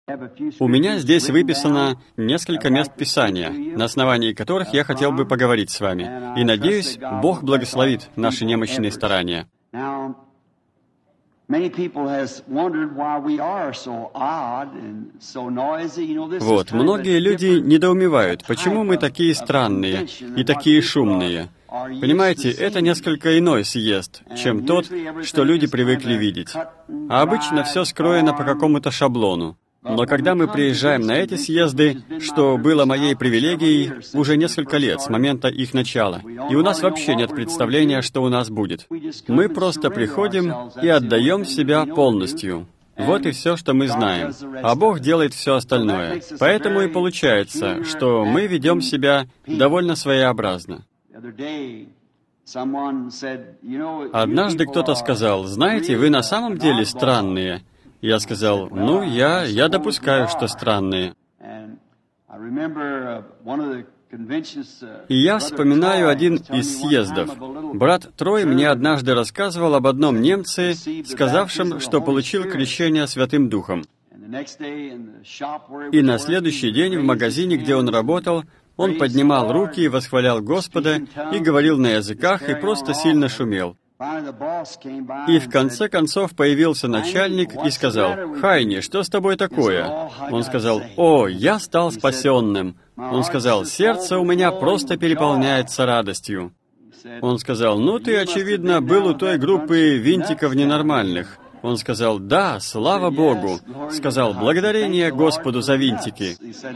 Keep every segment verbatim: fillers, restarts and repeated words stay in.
У меня здесь выписано несколько мест Писания, на основании которых я хотел бы поговорить с вами. И надеюсь, Бог благословит наши немощные старания. Вот, многие люди недоумевают, почему мы такие странные и такие шумные. Понимаете, это несколько иной съезд, чем тот, что люди привыкли видеть. А обычно все скроено по какому-то шаблону. Но когда мы приезжаем на эти съезды, что было моей привилегией уже несколько лет с момента их начала, и у нас вообще нет представления, что у нас будет. Мы просто приходим и отдаем себя полностью. Вот и все, что мы знаем. А Бог делает все остальное. Поэтому и получается, что мы ведем себя довольно своеобразно. Однажды кто-то сказал: «Знаете, вы на самом деле странные». Я сказал: «Ну, я, я допускаю, что странные». И я вспоминаю один из съездов. Брат Трой мне однажды рассказывал об одном немце, сказавшем, что получил крещение Святым Духом. И на следующий день в магазине, где он работал, он поднимал руки и восхвалял Господа, и говорил на языках, и просто сильно шумел. И в конце концов появился начальник и сказал: «Хайни, что с тобой такое?» Он сказал: «О, я стал спасенным». Он сказал: «Сердце у меня просто переполняется радостью». Он сказал: «Ну, ты, очевидно, был у той группы винтиков ненормальных». Он сказал: «Да, слава Богу». Сказал: «Благодарение Господу за винтики».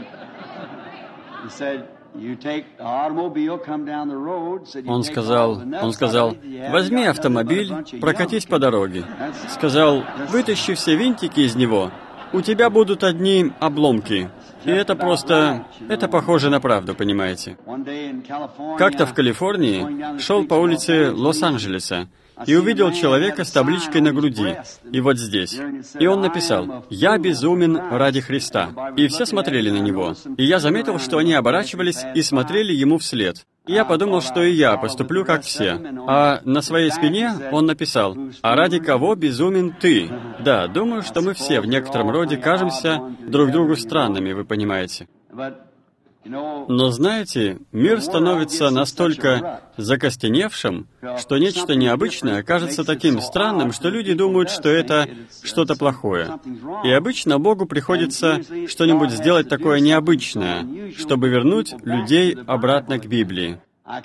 Он сказал, он сказал: «Возьми автомобиль, прокатись по дороге». Сказал: «Вытащи все винтики из него, у тебя будут одни обломки». И это просто... это похоже на правду, понимаете. Как-то в Калифорнии шел по улице Лос-Анджелеса и увидел человека с табличкой на груди, и вот здесь. И он написал: «Я безумен ради Христа». И все смотрели на него. И я заметил, что они оборачивались и смотрели ему вслед. И я подумал, что и я поступлю как все. А на своей спине он написал: «А ради кого безумен ты?» Да, думаю, что мы все в некотором роде кажемся друг другу странными, вы понимаете. Но знаете, мир становится настолько закостеневшим, что нечто необычное кажется таким странным, что люди думают, что это что-то плохое. И обычно Богу приходится что-нибудь сделать такое необычное, чтобы вернуть людей обратно к Библии.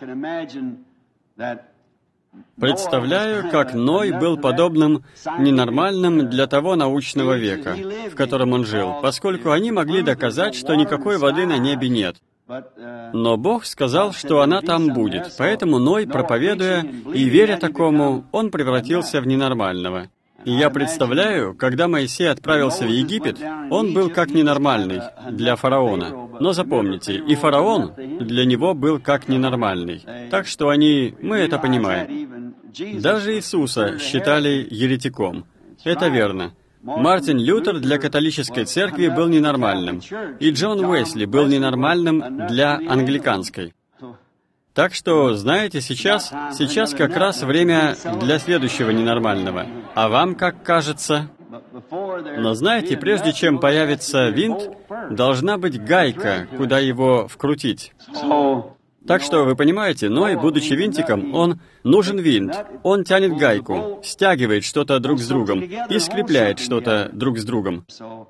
Представляю, как Ной был подобным ненормальным для того научного века, в котором он жил, поскольку они могли доказать, что никакой воды на небе нет. Но Бог сказал, что она там будет, поэтому Ной, проповедуя и веря такому, он превратился в ненормального. И я представляю, когда Моисей отправился в Египет, он был как ненормальный для фараона. Но запомните, и фараон для него был как ненормальный. Так что они... мы это понимаем. Даже Иисуса считали еретиком. Это верно. Мартин Лютер для католической церкви был ненормальным, и Джон Уэсли был ненормальным для англиканской. Так что, знаете, сейчас, сейчас как раз время для следующего ненормального. А вам как кажется? Но знаете, прежде чем появится винт, должна быть гайка, куда его вкрутить. Так что, вы понимаете, Ной, будучи винтиком, он нужен винт. Он тянет гайку, стягивает что-то друг с другом и скрепляет что-то друг с другом.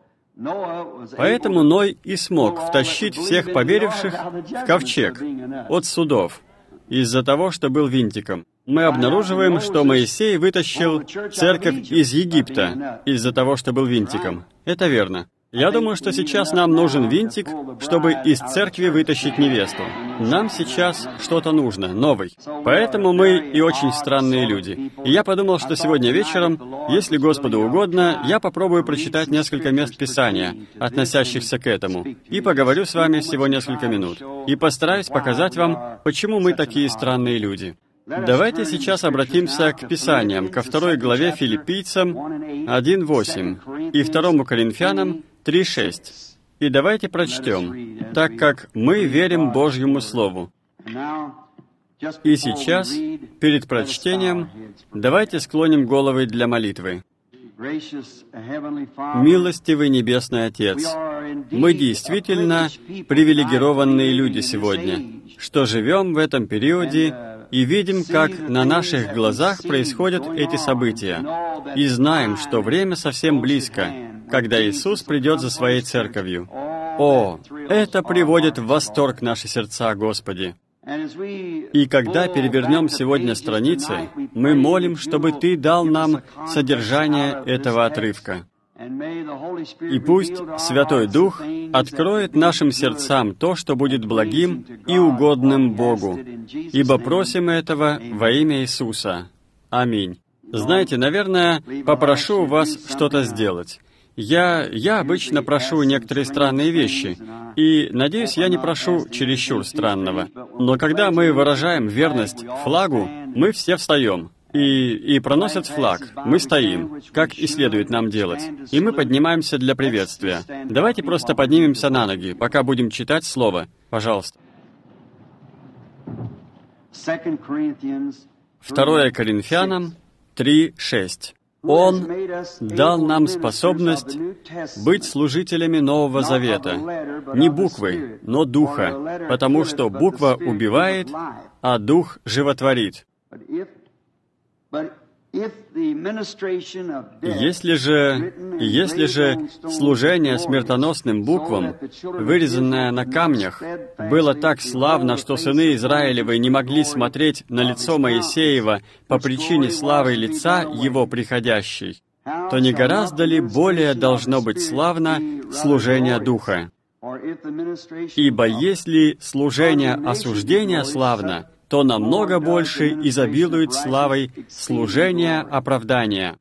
Поэтому Ной и смог втащить всех поверивших в ковчег от судов, из-за того, что был винтиком. Мы обнаруживаем, что Моисей вытащил церковь из Египта из-за того, что был винтиком. Это верно. Я думаю, что сейчас нам нужен винтик, чтобы из церкви вытащить невесту. Нам сейчас что-то нужно, новый. Поэтому мы и очень странные люди. И я подумал, что сегодня вечером, если Господу угодно, я попробую прочитать несколько мест Писания, относящихся к этому, и поговорю с вами всего несколько минут. И постараюсь показать вам, почему мы такие странные люди. Давайте сейчас обратимся к Писаниям, ко второй главе Филиппийцам один восемь и второму Коринфянам три шесть. И давайте прочтем, так как мы верим Божьему Слову. И сейчас, перед прочтением, давайте склоним головы для молитвы. Милостивый Небесный Отец, мы действительно привилегированные люди сегодня, что живем в этом периоде и видим, как на наших глазах происходят эти события, и знаем, что время совсем близко, когда Иисус придет за Своей Церковью. О, это приводит в восторг наши сердца, Господи! И когда перевернем сегодня страницы, мы молим, чтобы Ты дал нам содержание этого отрывка. И пусть Святой Дух откроет нашим сердцам то, что будет благим и угодным Богу, ибо просим этого во имя Иисуса. Аминь. Знаете, наверное, попрошу вас что-то сделать. Я, я обычно прошу некоторые странные вещи, и, надеюсь, я не прошу чересчур странного. Но когда мы выражаем верность флагу, мы все встаем. И, и проносят флаг. Мы стоим, как и следует нам делать. И мы поднимаемся для приветствия. Давайте просто поднимемся на ноги, пока будем читать Слово. Пожалуйста. Второе Коринфянам три шесть. Он дал нам способность быть служителями Нового Завета. Не буквы, но Духа, потому что буква убивает, а Дух животворит. Если же, если же служение смертоносным буквам, вырезанное на камнях, было так славно, что сыны Израилевы не могли смотреть на лицо Моисеева по причине славы лица его приходящей, то не гораздо ли более должно быть славно служение Духа? Ибо если служение осуждения славно, то намного больше изобилует славой служение оправдания.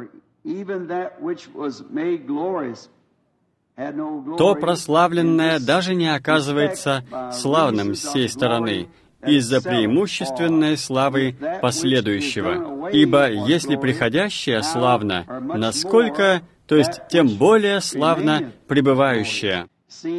То прославленное даже не оказывается славным с сей стороны, из-за преимущественной славы последующего. Ибо если приходящее славно, насколько, то есть тем более славно пребывающее.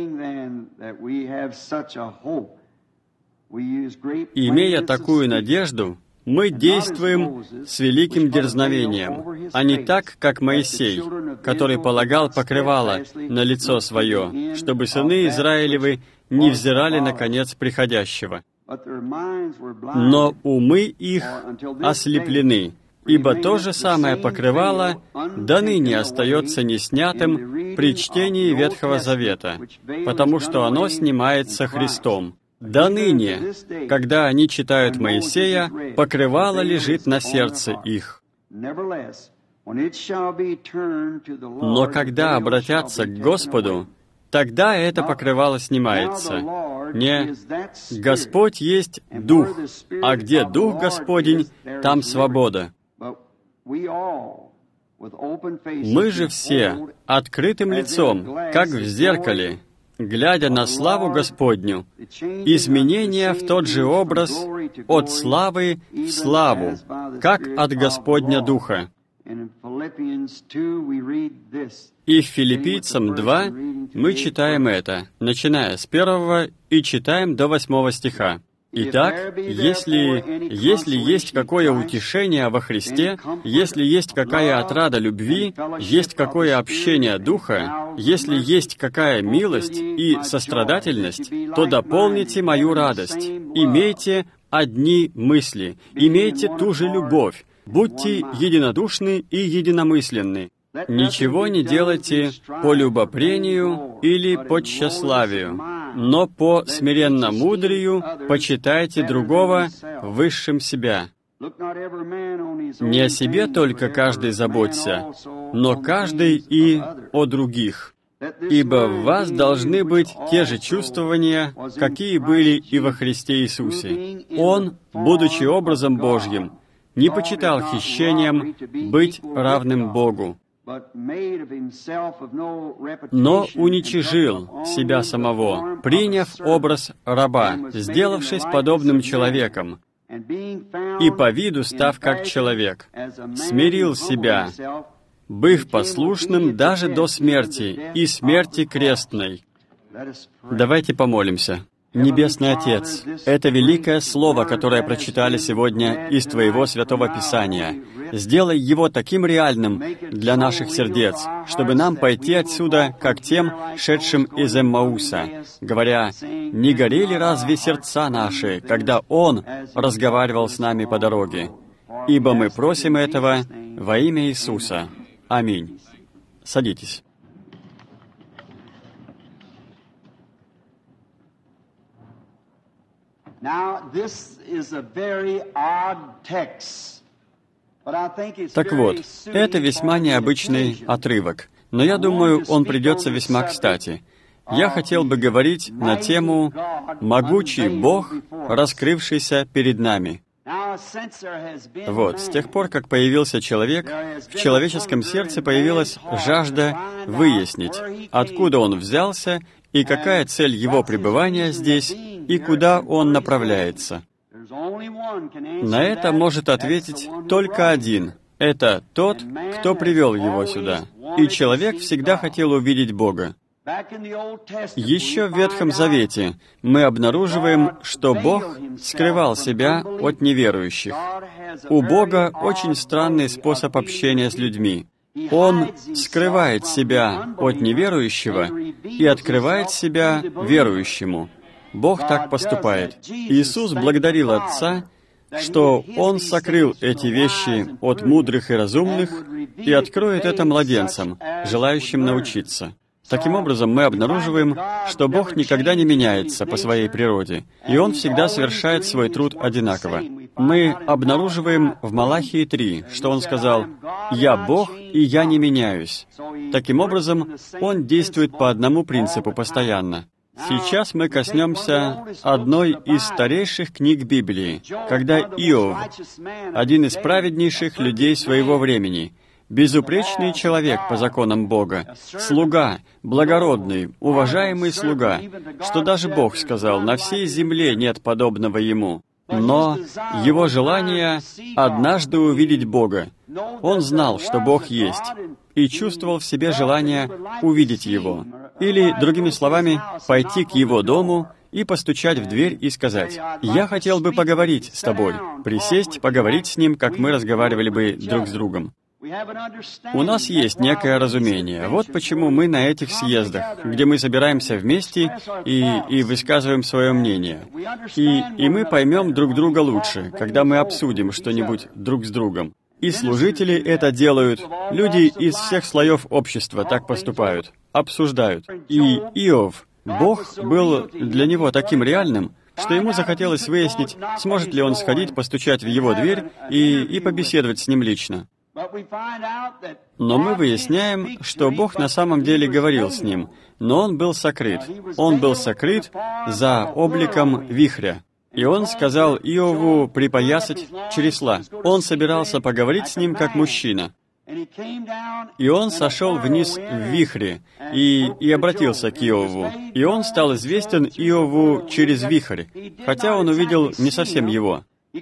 Имея такую надежду, мы действуем с великим дерзновением, а не так, как Моисей, который полагал покрывало на лицо свое, чтобы сыны Израилевы не взирали на конец приходящего. Но умы их ослеплены, ибо то же самое покрывало до ныне остается неснятым при чтении Ветхого Завета, потому что оно снимается Христом. До ныне, когда они читают Моисея, покрывало лежит на сердце их. Но когда обратятся к Господу, тогда это покрывало снимается. Не «Господь есть Дух, а где Дух Господень, там свобода». Мы же все открытым лицом, как в зеркале, глядя на славу Господню, изменение в тот же образ от славы в славу, как от Господня Духа. И в Филиппийцам два мы читаем это, начиная с первого и читаем до восьмого стиха. Итак, если, если есть какое утешение во Христе, если есть какая отрада любви, есть какое общение Духа, если есть какая милость и сострадательность, то дополните мою радость. Имейте одни мысли, имейте ту же любовь, будьте единодушны и единомысленны. Ничего не делайте по любопрению или по тщеславию, но по смиренно-мудрию почитайте другого высшим себя. Не о себе только каждый заботься, но каждый и о других. Ибо в вас должны быть те же чувствования, какие были и во Христе Иисусе. Он, будучи образом Божьим, не почитал хищением быть равным Богу, но уничижил себя самого, приняв образ раба, сделавшись подобным человеком, и по виду став как человек, смирил себя, быв послушным даже до смерти и смерти крестной. Давайте помолимся. Небесный Отец, это великое Слово, которое прочитали сегодня из Твоего Святого Писания. сделай его таким реальным для наших сердец, чтобы нам пойти отсюда, как тем, шедшим из Эммауса, говоря, «Не горели разве сердца наши, когда Он разговаривал с нами по дороге? Ибо мы просим этого во имя Иисуса. Аминь». Садитесь. Так вот, это весьма необычный отрывок, но я думаю, он придется весьма кстати. Я хотел бы говорить на тему «Могучий Бог, раскрывшийся перед нами». Вот, с тех пор, как появился человек, в человеческом сердце появилась жажда выяснить, откуда он взялся и какая цель его пребывания здесь, и куда он направляется. На это может ответить только один. Это тот, кто привел его сюда. И человек всегда хотел увидеть Бога. Еще в Ветхом Завете мы обнаруживаем, что Бог скрывал себя от неверующих. У Бога очень странный способ общения с людьми. Он скрывает себя от неверующего и открывает себя верующему. Бог так поступает. Иисус благодарил Отца, что Он сокрыл эти вещи от мудрых и разумных и откроет это младенцам, желающим научиться. Таким образом, мы обнаруживаем, что Бог никогда не меняется по своей природе, и Он всегда совершает свой труд одинаково. Мы обнаруживаем в Малахии три, что Он сказал «Я Бог, и я не меняюсь». Таким образом, Он действует по одному принципу постоянно. Сейчас мы коснемся одной из старейших книг Библии, когда Иов, один из праведнейших людей своего времени, безупречный человек по законам Бога, слуга, благородный, уважаемый слуга, что даже Бог сказал, на всей земле нет подобного ему. Но его желание однажды увидеть Бога. Он знал, что Бог есть, и чувствовал в себе желание увидеть Его. Или, другими словами, пойти к Его дому и постучать в дверь и сказать, «Я хотел бы поговорить с тобой», присесть, поговорить с Ним, как мы разговаривали бы друг с другом. У нас есть некое разумение. Вот почему мы на этих съездах, где мы собираемся вместе и, и высказываем свое мнение. И, и мы поймем друг друга лучше, когда мы обсудим что-нибудь друг с другом. И служители это делают. Люди из всех слоев общества так поступают, обсуждают. И Иов, Бог был для него таким реальным, что ему захотелось выяснить, сможет ли он сходить, постучать в его дверь и, и побеседовать с ним лично. Но мы выясняем, что Бог на самом деле говорил с ним, но он был сокрыт. Он был сокрыт за обликом вихря. И он сказал Иову припоясать чресла. Он собирался поговорить с ним как мужчина. И он сошел вниз в вихре и, и обратился к Иову. И он стал известен Иову через вихрь, хотя он увидел не совсем его.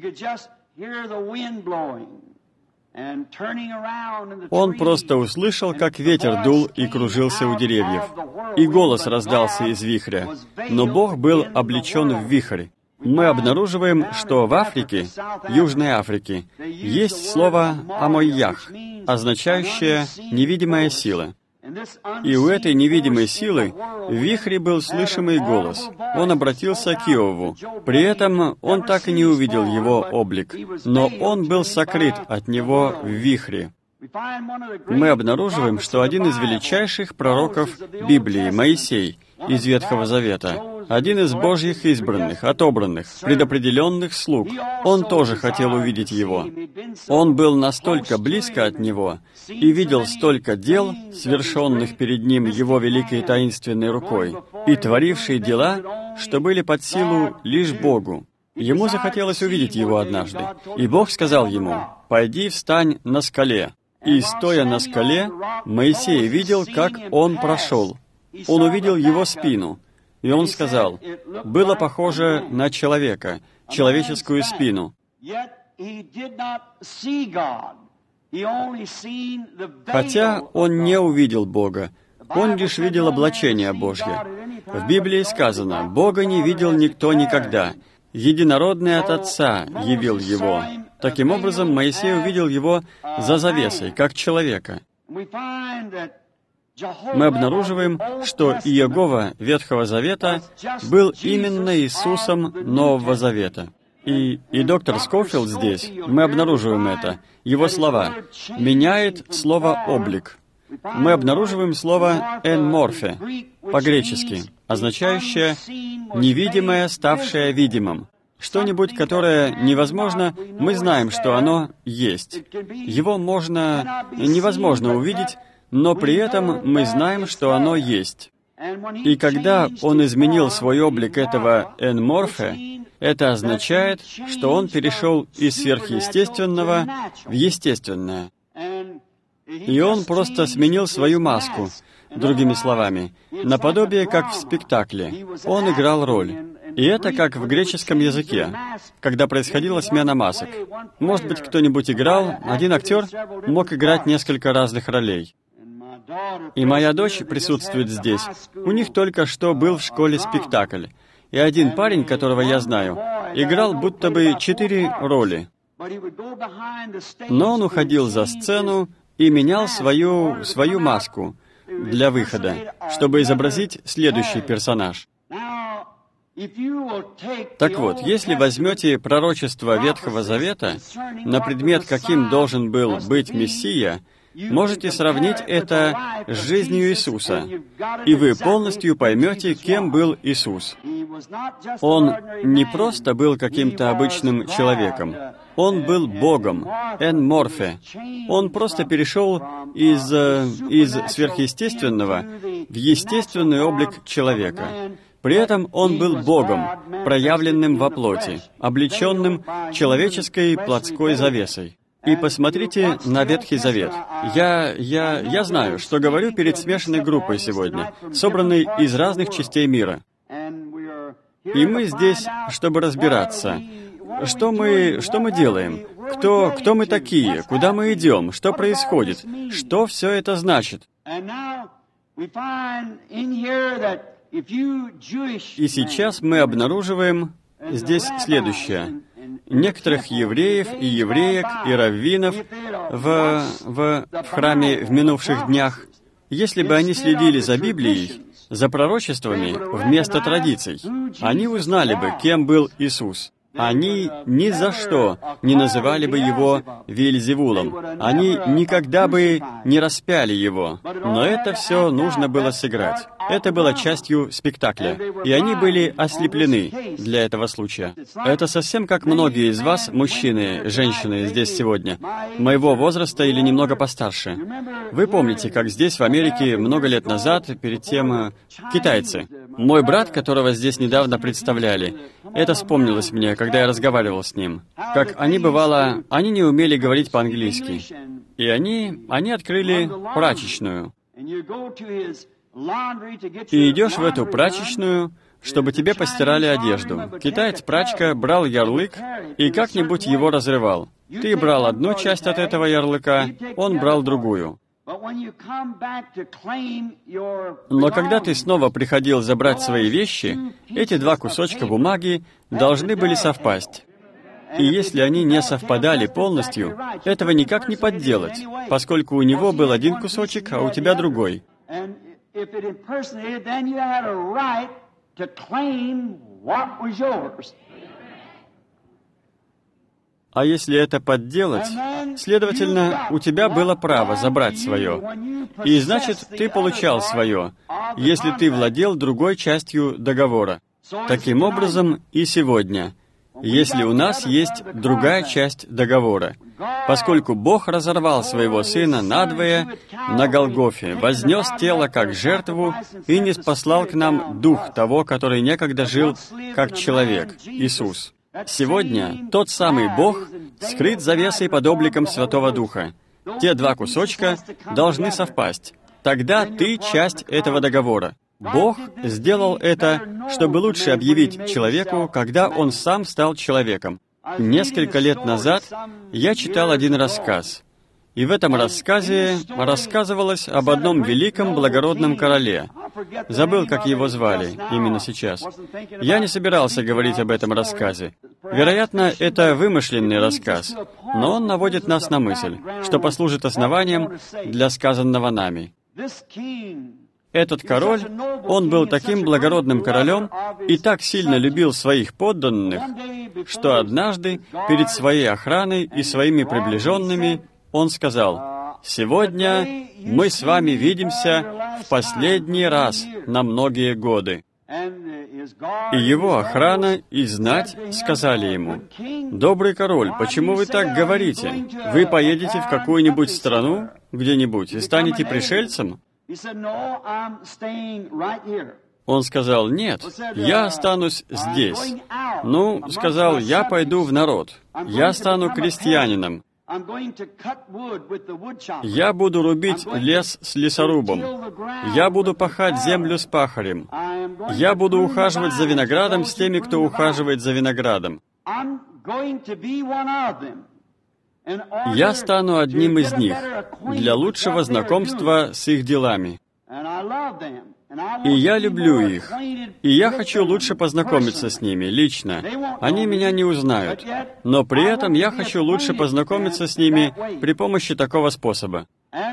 Он просто услышал, как ветер дул и кружился у деревьев, и голос раздался из вихря, но Бог был облечен в вихрь. Мы обнаруживаем, что в Африке, Южной Африке, есть слово «амойях», означающее «невидимая сила». И у этой невидимой силы в вихре был слышимый голос. Он обратился к Иову. При этом он так и не увидел его облик, но он был сокрыт от него в вихре. Мы обнаруживаем, что один из величайших пророков Библии, Моисей, из Ветхого Завета, один из Божьих избранных, отобранных, предопределенных слуг, он тоже хотел увидеть его. Он был настолько близко от него и видел столько дел, совершенных перед ним его великой таинственной рукой, и творившие дела, что были под силу лишь Богу. Ему захотелось увидеть его однажды, и Бог сказал ему, «Пойди встань на скале». И, стоя на скале, Моисей видел, как он прошел. Он увидел его спину. И он сказал, было похоже на человека, человеческую спину. Хотя он не увидел Бога, он лишь видел облачение Божье. В Библии сказано, Бога не видел никто никогда. Единородный от Отца явил Его. Таким образом, Моисей увидел его за завесой, как человека. Мы обнаруживаем, что Иегова Ветхого Завета был именно Иисусом Нового Завета. И, и доктор Скофилд здесь, мы обнаруживаем это. Его слова меняет слово «облик». Мы обнаруживаем слово «энморфе» по-гречески, означающее «невидимое, ставшее видимым». Что-нибудь, которое невозможно, мы знаем, что оно есть. Его можно, невозможно увидеть, но при этом мы знаем, что оно есть. И когда он изменил свой облик этого энморфе, это означает, что он перешел из сверхъестественного в естественное. И он просто сменил свою маску, другими словами, наподобие как в спектакле. Он играл роль. И это как в греческом языке, когда происходила смена масок. Может быть, кто-нибудь играл, один актер мог играть несколько разных ролей. И моя дочь присутствует здесь. У них только что был в школе спектакль. И один парень, которого я знаю, играл будто бы четыре роли. Но он уходил за сцену и менял свою, свою маску для выхода, чтобы изобразить следующий персонаж. Так вот, если возьмете пророчество Ветхого Завета на предмет, каким должен был быть Мессия, можете сравнить это с жизнью Иисуса, и вы полностью поймете, кем был Иисус. Он не просто был каким-то обычным человеком, Он был Богом, энморфе. Он просто перешел из, из сверхъестественного в естественный облик человека. При этом Он был Богом, проявленным во плоти, облеченным человеческой плотской завесой. И посмотрите на Ветхий Завет. Я, я, я знаю, что говорю перед смешанной группой сегодня, собранной из разных частей мира. И мы здесь, чтобы разбираться, что мы, что мы делаем, кто, кто мы такие, куда мы идем, что происходит, что все это значит. И сейчас мы обнаруживаем здесь следующее. Некоторых евреев и евреек и раввинов в, в, в храме в минувших днях, если бы они следили за Библией, за пророчествами вместо традиций, они узнали бы, кем был Иисус. Они ни за что не называли бы его Веельзевулом. Они никогда бы не распяли его. Но это все нужно было сыграть. Это было частью спектакля. И они были ослеплены для этого случая. Это совсем как многие из вас, мужчины, женщины здесь сегодня, моего возраста или немного постарше. Вы помните, как здесь, в Америке, много лет назад, перед тем, китайцы. Мой брат, которого здесь недавно представляли, это вспомнилось мне, когда я разговаривал с ним. Как они, бывало, они не умели говорить по-английски. И они, они открыли прачечную. И идешь в эту прачечную, чтобы тебе постирали одежду. Китаец-прачка брал ярлык и как-нибудь его разрывал. Ты брал одну часть от этого ярлыка, он брал другую. Но когда ты снова приходил забрать свои вещи, эти два кусочка бумаги должны были совпасть. И если они не совпадали полностью, этого никак не подделать, поскольку у него был один кусочек, а у тебя другой. А если это подделать, следовательно, у тебя было право забрать свое. И значит, ты получал свое, если ты владел другой частью договора. Таким образом, и сегодня, если у нас есть другая часть договора, поскольку Бог разорвал своего Сына надвое на Голгофе, вознес тело как жертву и ниспослал к нам Дух того, который некогда жил как человек, Иисус. Сегодня тот самый Бог скрыт завесой под обликом Святого Духа. Те два кусочка должны совпасть. Тогда ты часть этого договора. Бог сделал это, чтобы лучше объявить человеку, когда он сам стал человеком. Несколько лет назад я читал один рассказ. И в этом рассказе рассказывалось об одном великом благородном короле. Забыл, как его звали именно сейчас. Я не собирался говорить об этом рассказе. Вероятно, это вымышленный рассказ, но он наводит нас на мысль, что послужит основанием для сказанного нами. Этот король, он был таким благородным королем и так сильно любил своих подданных, что однажды перед своей охраной и своими приближенными он сказал: «Сегодня мы с вами видимся в последний раз на многие годы». И его охрана и знать сказали ему: «Добрый король, почему вы так говорите? Вы поедете в какую-нибудь страну, где-нибудь, и станете пришельцем?» Он сказал: «Нет, я останусь здесь». Ну, сказал: «Я пойду в народ. Я стану крестьянином. Я буду рубить лес с лесорубом. Я буду пахать землю с пахарем. Я буду ухаживать за виноградом с теми, кто ухаживает за виноградом. Я стану одним из них для лучшего знакомства с их делами. И я люблю их. И я хочу лучше познакомиться с ними лично. Они меня не узнают. Но при этом я хочу лучше познакомиться с ними при помощи такого способа».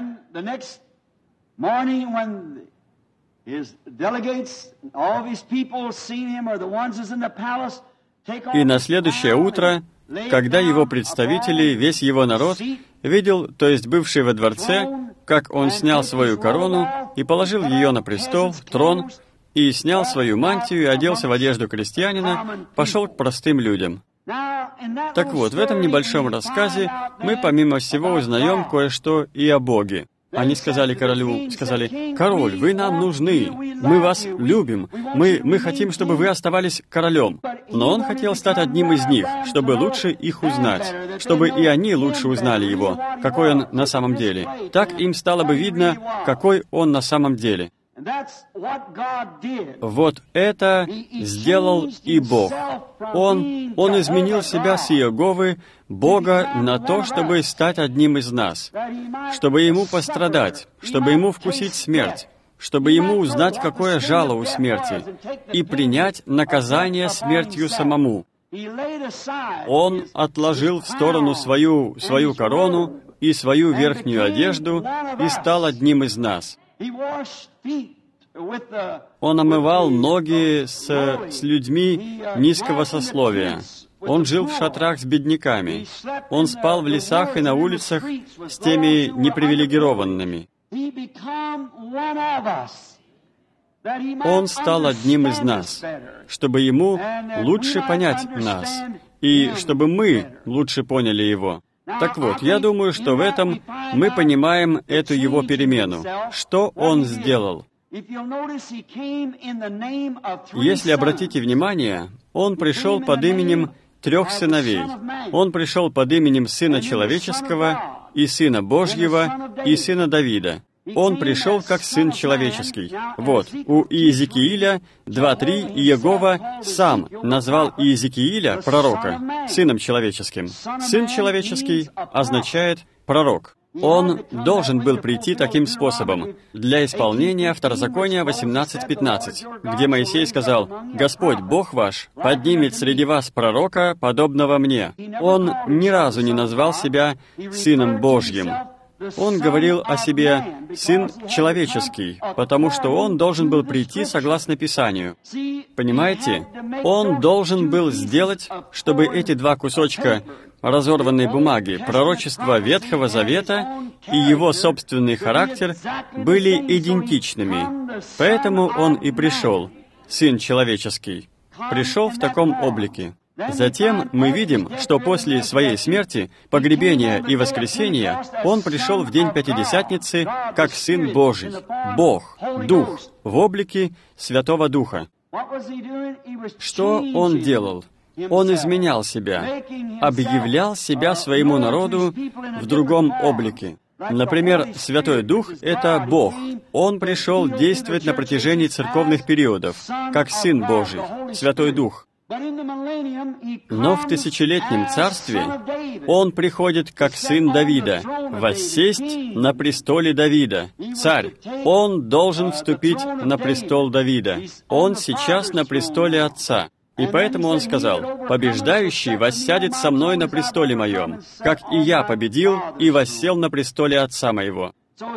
И на следующее утро, когда его представители, весь его народ, видел, то есть бывший во дворце, как он снял свою корону и положил ее на престол, трон, и снял свою мантию и оделся в одежду крестьянина, пошел к простым людям. Так вот, в этом небольшом рассказе мы, помимо всего, узнаем кое-что и о Боге. Они сказали королю, сказали: «Король, вы нам нужны, мы вас любим, мы, мы хотим, чтобы вы оставались королем». Но он хотел стать одним из них, чтобы лучше их узнать, чтобы и они лучше узнали его, какой он на самом деле. Так им стало бы видно, какой он на самом деле. Вот это сделал и Бог. Он, Он изменил себя с Иеговы, Бога, на то, чтобы стать одним из нас, чтобы Ему пострадать, чтобы Ему вкусить смерть, чтобы Ему узнать, какое жало у смерти, и принять наказание смертью самому. Он отложил в сторону свою, свою корону и свою верхнюю одежду и стал одним из нас. Он омывал ноги с, с людьми низкого сословия. Он жил в шатрах с бедняками. Он спал в лесах и на улицах с теми непривилегированными. Он стал одним из нас, чтобы Ему лучше понять нас, и чтобы мы лучше поняли Его. Так вот, я думаю, что в этом мы понимаем эту Его перемену. Что Он сделал? Если обратите внимание, Он пришел под именем трех сыновей. Он пришел под именем Сына Человеческого, и Сына Божьего, и Сына Давида. Он пришел как Сын Человеческий. Вот, у Иезекииля два три Иегова сам назвал Иезекииля, пророка, Сыном Человеческим. Сын Человеческий означает «пророк». Он должен был прийти таким способом для исполнения Второзакония восемнадцать пятнадцать, где Моисей сказал: «Господь, Бог ваш, поднимет среди вас пророка, подобного мне». Он ни разу не назвал себя Сыном Божьим. Он говорил о себе «Сын человеческий», потому что Он должен был прийти согласно Писанию. Понимаете? Он должен был сделать, чтобы эти два кусочка разорванной бумаги, пророчества Ветхого Завета и его собственный характер, были идентичными. Поэтому Он и пришел, Сын человеческий, пришел в таком облике. Затем мы видим, что после Своей смерти, погребения и воскресения Он пришел в день Пятидесятницы как Сын Божий, Бог, Дух, в облике Святого Духа. Что Он делал? Он изменял себя, объявлял себя своему народу в другом облике. Например, Святой Дух — это Бог. Он пришел действовать на протяжении церковных периодов, как Сын Божий, Святой Дух. Но в тысячелетнем царстве Он приходит как сын Давида, воссесть на престоле Давида. Царь, Он должен вступить на престол Давида. Он сейчас на престоле Отца. И поэтому он сказал: «Побеждающий воссядет со мной на престоле моем, как и я победил и воссел на престоле Отца моего».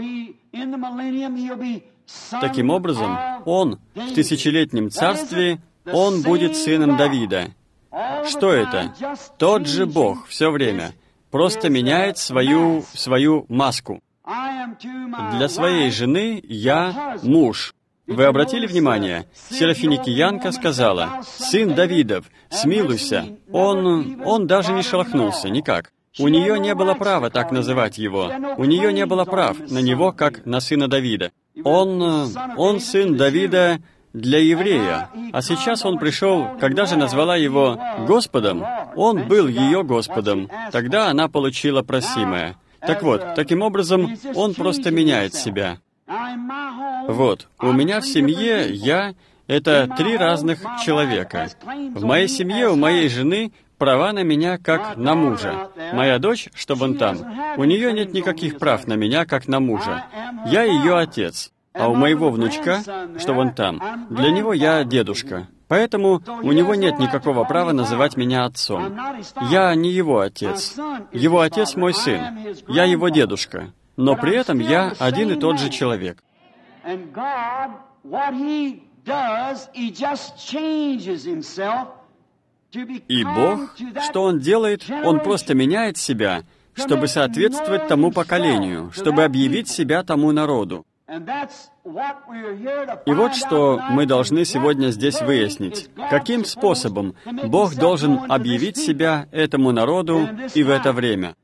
Таким образом, он в тысячелетнем царстве, он будет сыном Давида. Что это? Тот же Бог все время, просто меняет свою, свою маску. Для своей жены я муж. Вы обратили внимание? Серафиникиянка сказала: «Сын Давидов, смилуйся». Он, он даже не шелохнулся, никак. У нее не было права так называть его. У нее не было прав на него, как на сына Давида. Он, он сын Давида для еврея. А сейчас он пришел, когда же назвала его Господом, он был ее Господом. Тогда она получила просимое. Так вот, таким образом, он просто меняет себя. Вот, у меня в семье я — это три разных человека. В моей семье у моей жены права на меня как на мужа. Моя дочь, что вон там, у нее нет никаких прав на меня как на мужа. Я ее отец. А у моего внучка, что вон там, для него я дедушка. Поэтому у него нет никакого права называть меня отцом. Я не его отец. Его отец мой сын. Я его дедушка. Но при этом я один и тот же человек. И Бог, что Он делает, Он просто меняет себя, чтобы соответствовать тому поколению, чтобы объявить себя тому народу. И вот что мы должны сегодня здесь выяснить. Каким способом Бог должен объявить себя этому народу и в это время?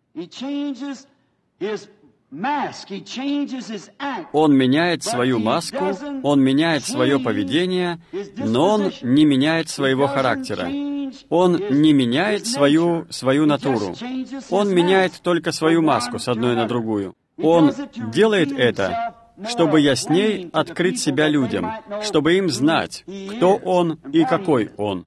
Он меняет свою маску, он меняет свое поведение, но он не меняет своего характера. Он не меняет свою, свою натуру. Он меняет только свою маску с одной на другую. Он делает это, чтобы ясней открыть себя людям, чтобы им знать, кто Он и какой Он.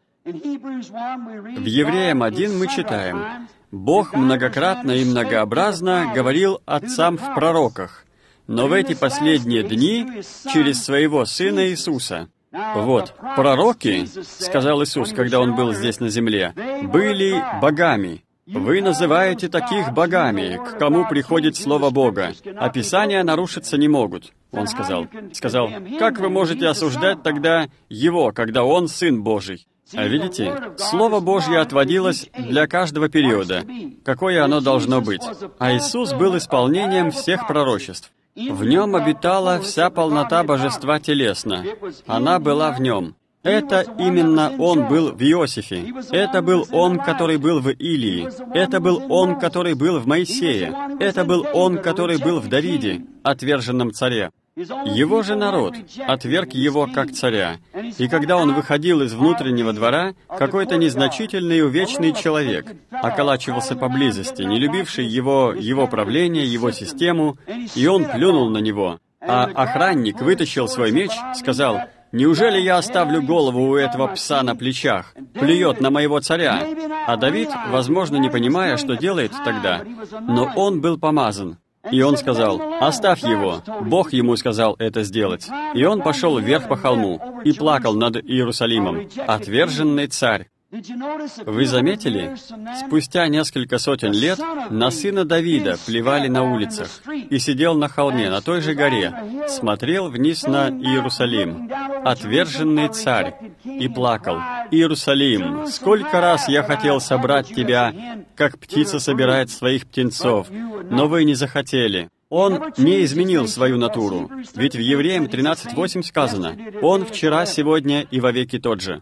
В Евреям один мы читаем: «Бог многократно и многообразно говорил отцам в пророках, но в эти последние дни через Своего Сына Иисуса». Вот, пророки, сказал Иисус, когда Он был здесь на земле, были богами. Вы называете таких богами, к кому приходит Слово Бога, а Писания нарушиться не могут, Он сказал. Сказал: как вы можете осуждать тогда Его, когда Он Сын Божий? А видите, Слово Божье отводилось для каждого периода, какое оно должно быть. А Иисус был исполнением всех пророчеств. В Нем обитала вся полнота Божества телесно. Она была в Нем. Это именно Он был в Иосифе. Это был Он, который был в Илии. Это был Он, который был в Моисее. Это был Он, который был в Давиде, отверженном царе. Его же народ отверг его как царя. И когда он выходил из внутреннего двора, какой-то незначительный и увечный человек околачивался поблизости, не любивший его, его правление, его систему, и он плюнул на него. А охранник вытащил свой меч, сказал: «Неужели я оставлю голову у этого пса на плечах? Плюет на моего царя». А Давид, возможно, не понимая, что делает тогда, но он был помазан. И он сказал: «Оставь его». Бог ему сказал это сделать. И он пошел вверх по холму и плакал над Иерусалимом. Отверженный царь. Вы заметили? Спустя несколько сотен лет на сына Давида плевали на улицах, и сидел на холме, на той же горе, смотрел вниз на Иерусалим. Отверженный царь. И плакал: «Иерусалим, сколько раз я хотел собрать тебя, как птица собирает своих птенцов, но вы не захотели». Он не изменил свою натуру, ведь в Евреям тринадцать восемь сказано: «Он вчера, сегодня и вовеки тот же».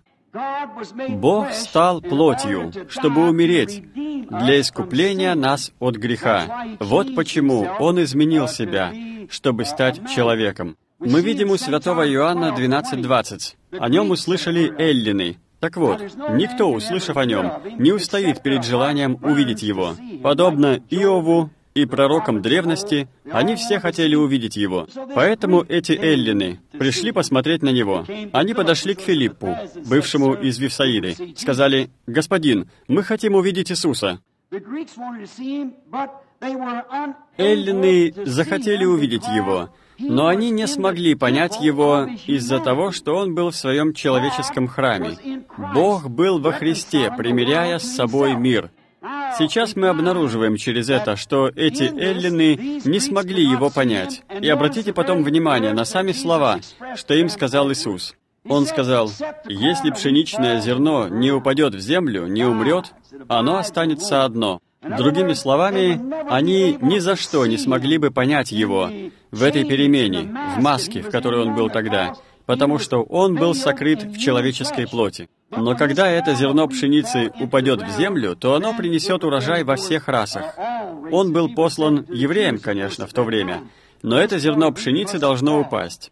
Бог стал плотью, чтобы умереть для искупления нас от греха. Вот почему Он изменил себя, чтобы стать человеком. Мы видим у святого Иоанна двенадцать двадцать. О нем услышали эллины. Так вот, никто, услышав о нем, не устоит перед желанием увидеть его. Подобно Иову и пророкам древности, они все хотели увидеть его. Поэтому эти эллины пришли посмотреть на него. Они подошли к Филиппу, бывшему из Вифсаиды, сказали: «Господин, мы хотим увидеть Иисуса». Эллины захотели увидеть его, Но они не смогли понять его из-за того, что он был в своем человеческом храме. Бог был во Христе, примиряя с собой мир. Сейчас мы обнаруживаем через это, что эти эллины не смогли его понять. И обратите потом внимание на сами слова, что им сказал Иисус. Он сказал: «Если пшеничное зерно не упадет в землю, не умрет, оно останется одно». Другими словами, они ни за что не смогли бы понять его в этой перемене, в маске, в которой он был тогда, потому что он был сокрыт в человеческой плоти. Но когда это зерно пшеницы упадет в землю, то оно принесет урожай во всех расах. Он был послан евреям, конечно, в то время, но это зерно пшеницы должно упасть.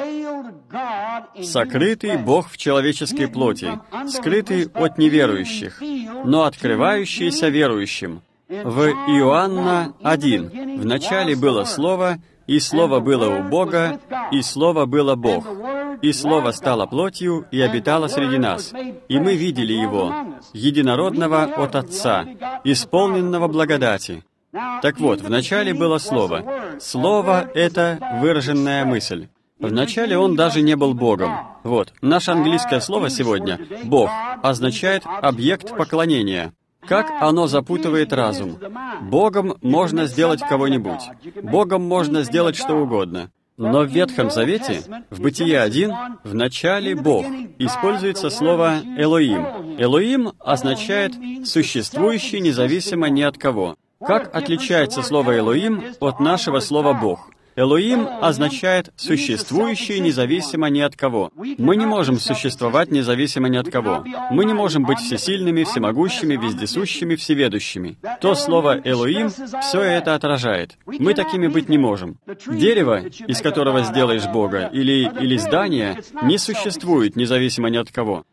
Сокрытый Бог в человеческой плоти, скрытый от неверующих, но открывающийся верующим. В Иоанна один. «В начале было Слово, и Слово было у Бога, и Слово было Бог. И Слово стало плотью и обитало среди нас. И мы видели Его, единородного от Отца, исполненного благодати». Так вот, в начале было Слово. Слово — это выраженная мысль. Вначале он даже не был Богом. Вот, наше английское слово сегодня «Бог» означает «объект поклонения». Как оно запутывает разум. Богом можно сделать кого-нибудь. Богом можно сделать что угодно. Но в Ветхом Завете, в Бытие один, в начале Бог, используется слово «Элоим». «Элоим» означает «существующий независимо ни от кого». Как отличается слово «Элоим» от нашего слова «Бог»? Элоим означает «существующий независимо ни от кого». Мы не можем существовать независимо ни от кого. Мы не можем быть всесильными, всемогущими, вездесущими, всеведущими. То слово «Элоим» все это отражает. Мы такими быть не можем. Дерево, из которого сделаешь Бога, или, или здание, не существует независимо ни от кого.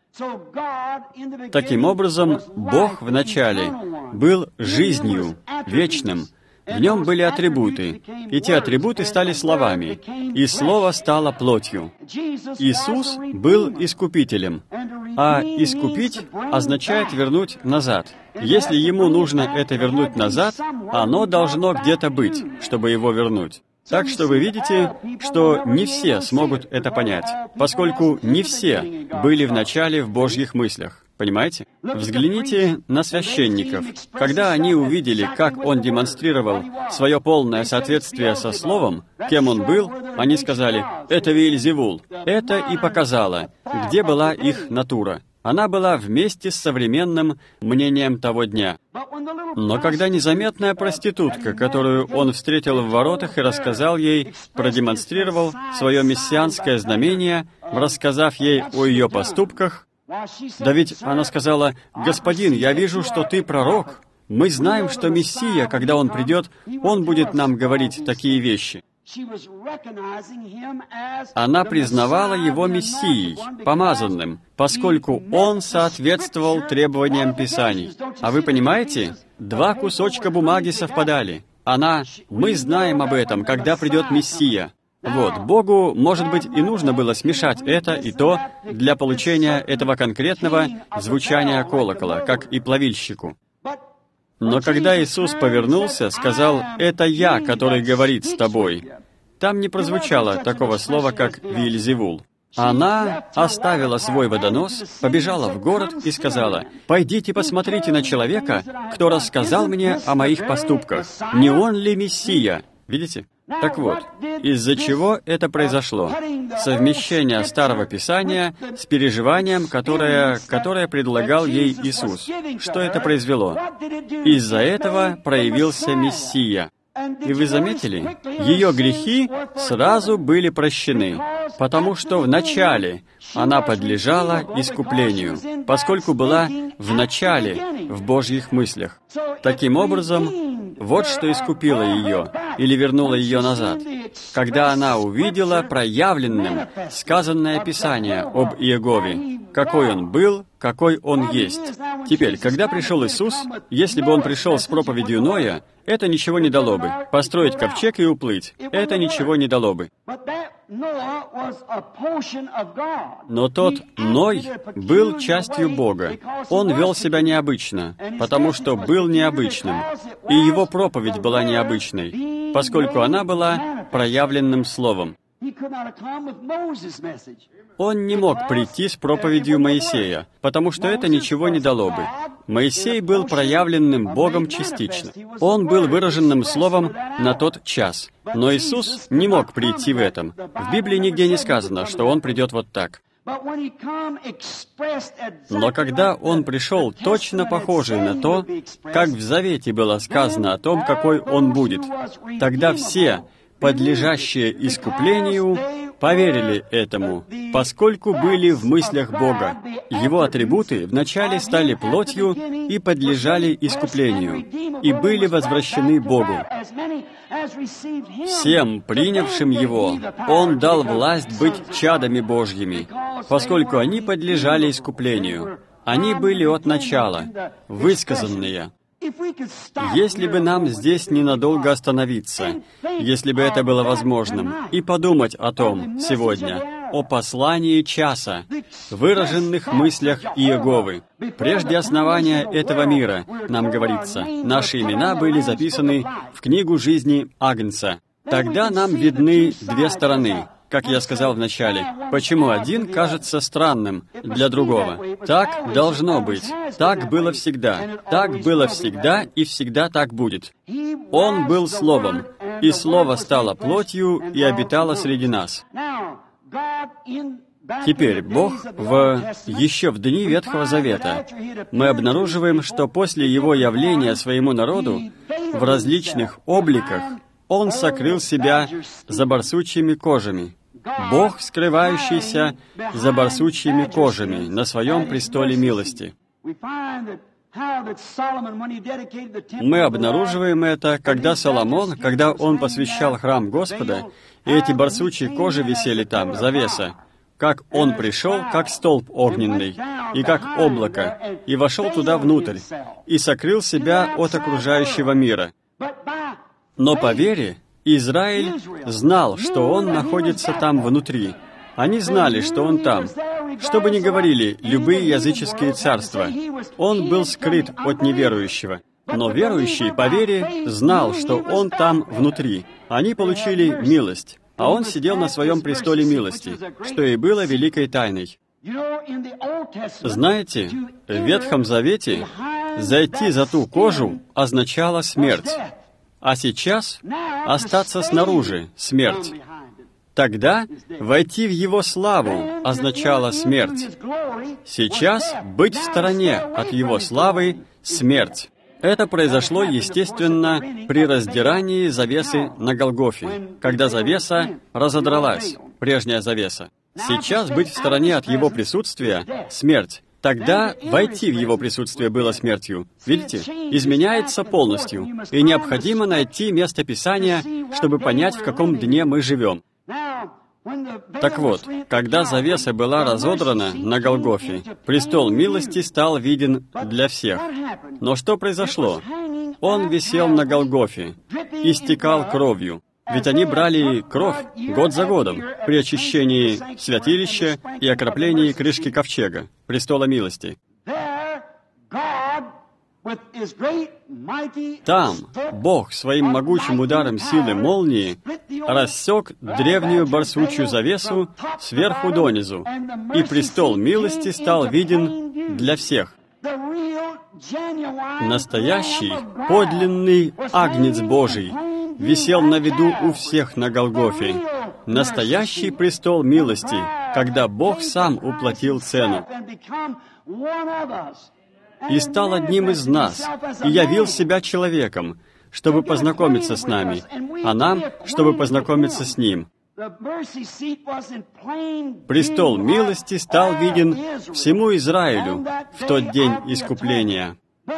Таким образом, Бог в начале был жизнью, вечным. В нем были атрибуты, и те атрибуты стали словами, и Слово стало плотью. Иисус был искупителем, а искупить означает вернуть назад. Если Ему нужно это вернуть назад, оно должно где-то быть, чтобы его вернуть. Так что вы видите, что не все смогут это понять, поскольку не все были вначале в Божьих мыслях. Понимаете? Взгляните на священников. Когда они увидели, как он демонстрировал свое полное соответствие со Словом, кем он был, они сказали: «Это Веельзевул». Это и показало, где была их натура. Она была вместе с современным мнением того дня. Но когда незаметная проститутка, которую он встретил в воротах и рассказал ей, продемонстрировал свое мессианское знамение, рассказав ей о ее поступках, да ведь она сказала: «Господин, я вижу, что ты пророк. Мы знаем, что Мессия, когда Он придет, Он будет нам говорить такие вещи». Она признавала его Мессией, помазанным, поскольку он соответствовал требованиям Писаний. А вы понимаете, два кусочка бумаги совпадали. Она: «Мы знаем об этом, когда придет Мессия». Вот, Богу, может быть, и нужно было смешать это и то для получения этого конкретного звучания колокола, как и плавильщику. Но когда Иисус повернулся, сказал: «Это Я, который говорит с тобой», там не прозвучало такого слова, как «Веельзевул». Она оставила свой водонос, побежала в город и сказала: «Пойдите посмотрите на человека, кто рассказал мне о моих поступках. Не он ли Мессия?» Видите? Так вот, из-за чего это произошло? Совмещение Старого Писания с переживанием, которое, которое предлагал ей Иисус. Что это произвело? Из-за этого проявился Мессия. И вы заметили, ее грехи сразу были прощены, потому что вначале она подлежала искуплению, поскольку была в начале в Божьих мыслях. Таким образом, вот что искупило ее или вернуло ее назад, когда она увидела проявленным сказанное Писание об Иегове, какой он был, какой он есть. Теперь, когда пришел Иисус, если бы он пришел с проповедью Ноя, это ничего не дало бы. Построить ковчег и уплыть, это ничего не дало бы. Но тот Ной был частью Бога. Он вел себя необычно, потому что был необычным, и его проповедь была необычной. поскольку она была проявленным словом. Он не мог прийти с проповедью Моисея, потому что это ничего не дало бы. Моисей был проявленным Богом частично. Он был выраженным словом на тот час. Но Иисус не мог прийти в этом. В Библии нигде не сказано, что Он придет вот так. Но когда Он пришел, точно похожий на то, как в Завете было сказано о том, какой Он будет, тогда все, подлежащие искуплению, поверили этому, поскольку были в мыслях Бога. Его атрибуты вначале стали плотью и подлежали искуплению, и были возвращены Богу. Всем, принявшим Его, Он дал власть быть чадами Божьими, поскольку они подлежали искуплению. Они были от начала, высказанные. Если бы нам здесь ненадолго остановиться, если бы это было возможным, и подумать о том сегодня, о послании часа, выраженных мыслях Иеговы. Прежде основания этого мира, нам говорится, наши имена были записаны в книгу жизни Агнца. Тогда нам видны две стороны. Как я сказал вначале, почему один кажется странным для другого. Так должно быть. Так было всегда. Так было всегда и всегда так будет. Он был Словом, и Слово стало плотью и обитало среди нас. Теперь Бог в... еще в дни Ветхого Завета мы обнаруживаем, что после Его явления своему народу в различных обликах Он сокрыл себя за барсучьими кожами. Бог, скрывающийся за барсучьими кожами на своем престоле милости. Мы обнаруживаем это, когда Соломон, когда он посвящал храм Господа, и эти барсучьи кожи висели там, завеса, как он пришел, как столб огненный, и как облако, и вошел туда внутрь, и сокрыл себя от окружающего мира. Но по вере Израиль знал, что он находится там внутри. Они знали, что он там. Что бы ни говорили любые языческие царства, он был скрыт от неверующего. Но верующий по вере знал, что он там внутри. Они получили милость, а он сидел на своем престоле милости, что и было великой тайной. Знаете, в Ветхом Завете зайти за ту кожу означало смерть. А сейчас остаться снаружи — смерть. Тогда войти в Его славу означало смерть. Сейчас быть в стороне от Его славы — смерть. Это произошло, естественно, при раздирании завесы на Голгофе, когда завеса разодралась, прежняя завеса. Сейчас быть в стороне от Его присутствия — смерть. Тогда войти в Его присутствие было смертью. Видите? Изменяется полностью. И необходимо найти место Писания, чтобы понять, в каком дне мы живем. Так вот, когда завеса была разодрана на Голгофе, престол милости стал виден для всех. Но что произошло? Он висел на Голгофе, истекал кровью. Ведь они брали кровь год за годом при очищении святилища и окроплении крышки ковчега, престола милости. Там Бог своим могучим ударом силы молнии рассек древнюю барсучью завесу сверху донизу, и престол милости стал виден для всех. Настоящий, подлинный Агнец Божий висел на виду у всех на Голгофе. Настоящий престол милости, когда Бог сам уплатил цену и стал одним из нас, и явил себя человеком, чтобы познакомиться с нами, а нам, чтобы познакомиться с Ним. Престол милости стал виден всему Израилю в тот день искупления.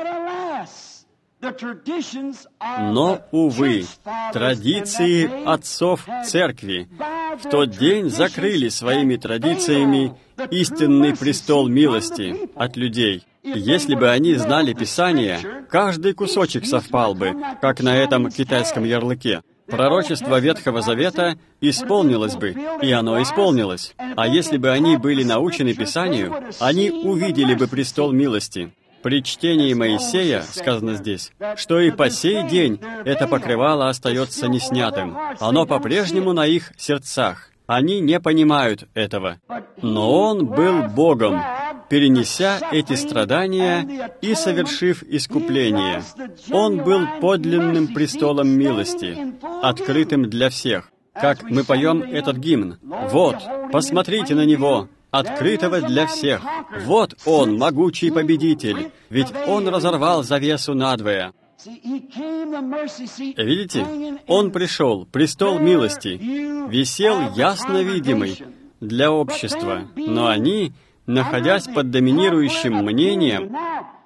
Но, увы, традиции отцов Церкви в тот день закрыли своими традициями истинный престол милости от людей. Если бы они знали Писание, каждый кусочек совпал бы, как на этом китайском ярлыке. Пророчество Ветхого Завета исполнилось бы, и оно исполнилось. А если бы они были научены Писанию, они увидели бы престол милости. При чтении Моисея сказано здесь, что и по сей день это покрывало остается неснятым. Оно по-прежнему на их сердцах. Они не понимают этого. Но Он был Богом, перенеся эти страдания и совершив искупление. Он был подлинным престолом милости, открытым для всех. Как мы поем этот гимн. «Вот, посмотрите на Него, открытого для всех. Вот Он, могучий победитель, ведь Он разорвал завесу надвое». Видите? Он пришел, престол милости, висел ясно видимый для общества, но они, находясь под доминирующим мнением,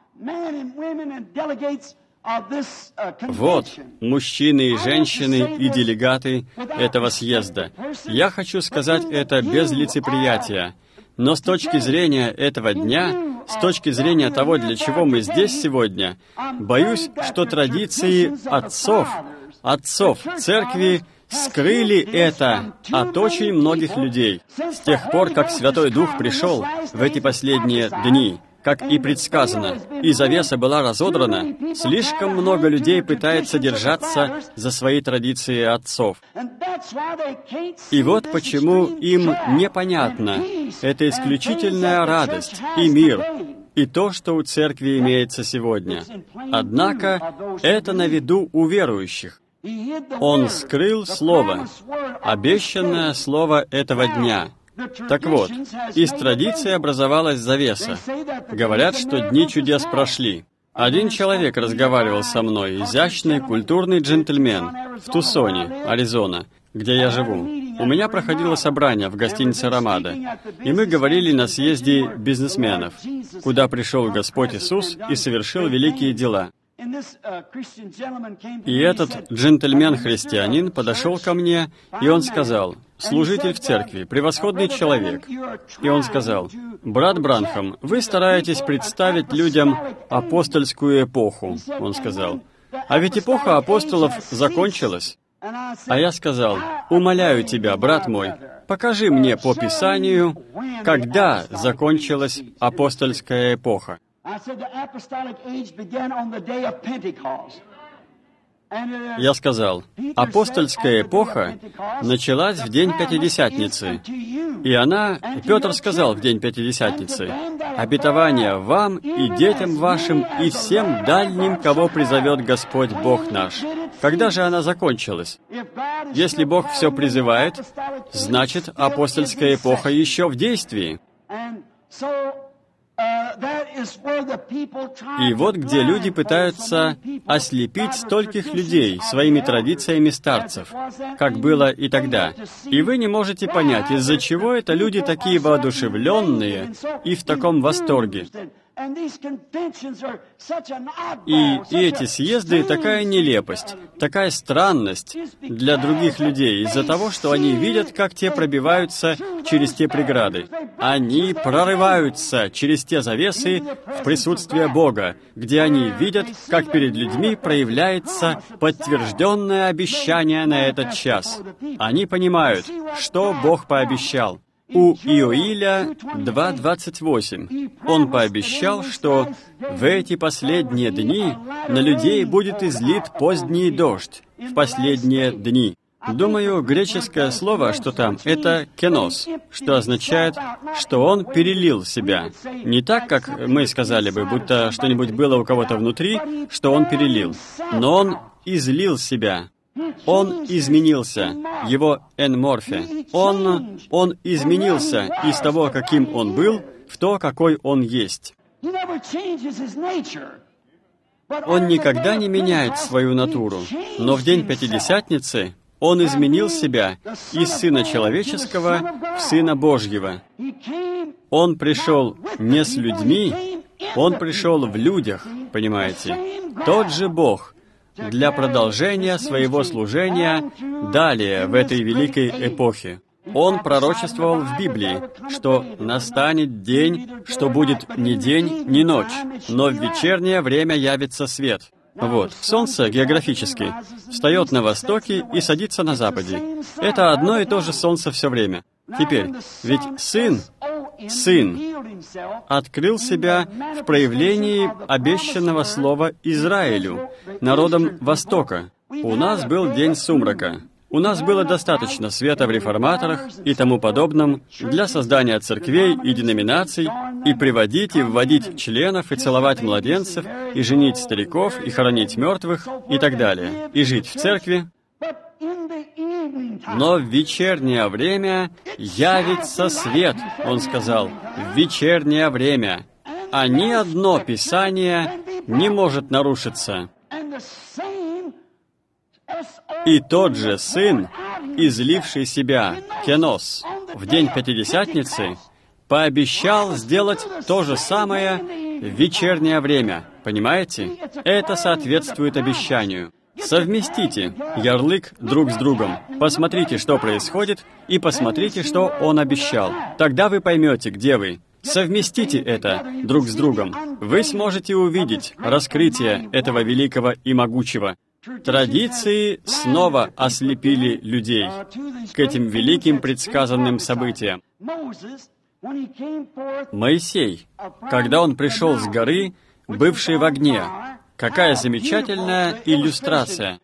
вот, мужчины и женщины и делегаты этого съезда. Я хочу сказать это без лицеприятия, но с точки зрения этого дня, с точки зрения того, для чего мы здесь сегодня, боюсь, что традиции отцов, отцов церкви скрыли это от очень многих людей. С тех пор, как Святой Дух пришел в эти последние дни, как и предсказано, и завеса была разодрана, слишком много людей пытается держаться за свои традиции отцов. И вот почему им непонятна эта исключительная радость и мир, и то, что у церкви имеется сегодня. Однако это на виду у верующих. Он скрыл Слово, обещанное Слово этого дня. Так вот, из традиции образовалась завеса. Говорят, что дни чудес прошли. Один человек разговаривал со мной, изящный, культурный джентльмен, в Тусоне, Аризона, где я живу. У меня проходило собрание в гостинице «Рамада», и мы говорили на съезде бизнесменов, куда пришел Господь Иисус и совершил великие дела. И этот джентльмен-христианин подошел ко мне, и он сказал: «Служитель в церкви, превосходный человек». И он сказал: «Брат Бранхам, вы стараетесь представить людям апостольскую эпоху», он сказал. «А ведь эпоха апостолов закончилась». А я сказал: «Умоляю тебя, брат мой, покажи мне по Писанию, когда закончилась апостольская эпоха». Я сказал: апостольская эпоха началась в день Пятидесятницы. И она, Петр сказал в день Пятидесятницы: «Обетование вам и детям вашим и всем дальним, кого призовет Господь Бог наш». Когда же она закончилась? Если Бог все призывает, значит, апостольская эпоха еще в действии. И вот где люди пытаются ослепить стольких людей своими традициями старцев, как было и тогда. И вы не можете понять, из-за чего это люди такие воодушевленные и в таком восторге. И, и эти съезды — такая нелепость, такая странность для других людей из-за того, что они видят, как те пробиваются через те преграды. Они прорываются через те завесы в присутствие Бога, где они видят, как перед людьми проявляется подтвержденное обещание на этот час. Они понимают, что Бог пообещал. У Иоиля два двадцать восемь он пообещал, что в эти последние дни на людей будет излит поздний дождь, в последние дни. Думаю, греческое слово, что там, это «кенос», что означает, что он перелил себя. Не так, как мы сказали бы, будто что-нибудь было у кого-то внутри, что он перелил, но он излил себя. Он изменился, его энморфе. Он, он изменился из того, каким он был, в то, какой он есть. Он никогда не меняет свою натуру, но в день Пятидесятницы он изменил себя из Сына Человеческого в Сына Божьего. Он пришел не с людьми, он пришел в людях, понимаете? Тот же Бог для продолжения своего служения далее в этой великой эпохе. Он пророчествовал в Библии, что настанет день, что будет ни день, ни ночь, но в вечернее время явится свет. Вот, солнце географически встает на востоке и садится на западе. Это одно и то же солнце все время. Теперь, ведь Сын Сын открыл себя в проявлении обещанного слова Израилю, народам Востока. У нас был день сумрака. У нас было достаточно света в реформаторах и тому подобном для создания церквей и деноминаций, и приводить и вводить членов, и целовать младенцев, и женить стариков, и хоронить мертвых, и так далее, и жить в церкви. Но в вечернее время явится свет, он сказал, в вечернее время, а ни одно Писание не может нарушиться. И тот же Сын, изливший себя, Кенос, в день Пятидесятницы, пообещал сделать то же самое в вечернее время. Понимаете? Это соответствует обещанию. Совместите ярлык друг с другом. Посмотрите, что происходит, и посмотрите, что он обещал. Тогда вы поймете, где вы. Совместите это друг с другом. Вы сможете увидеть раскрытие этого великого и могучего. Традиции снова ослепили людей к этим великим предсказанным событиям. Моисей, когда он пришел с горы, бывшей в огне, какая замечательная иллюстрация.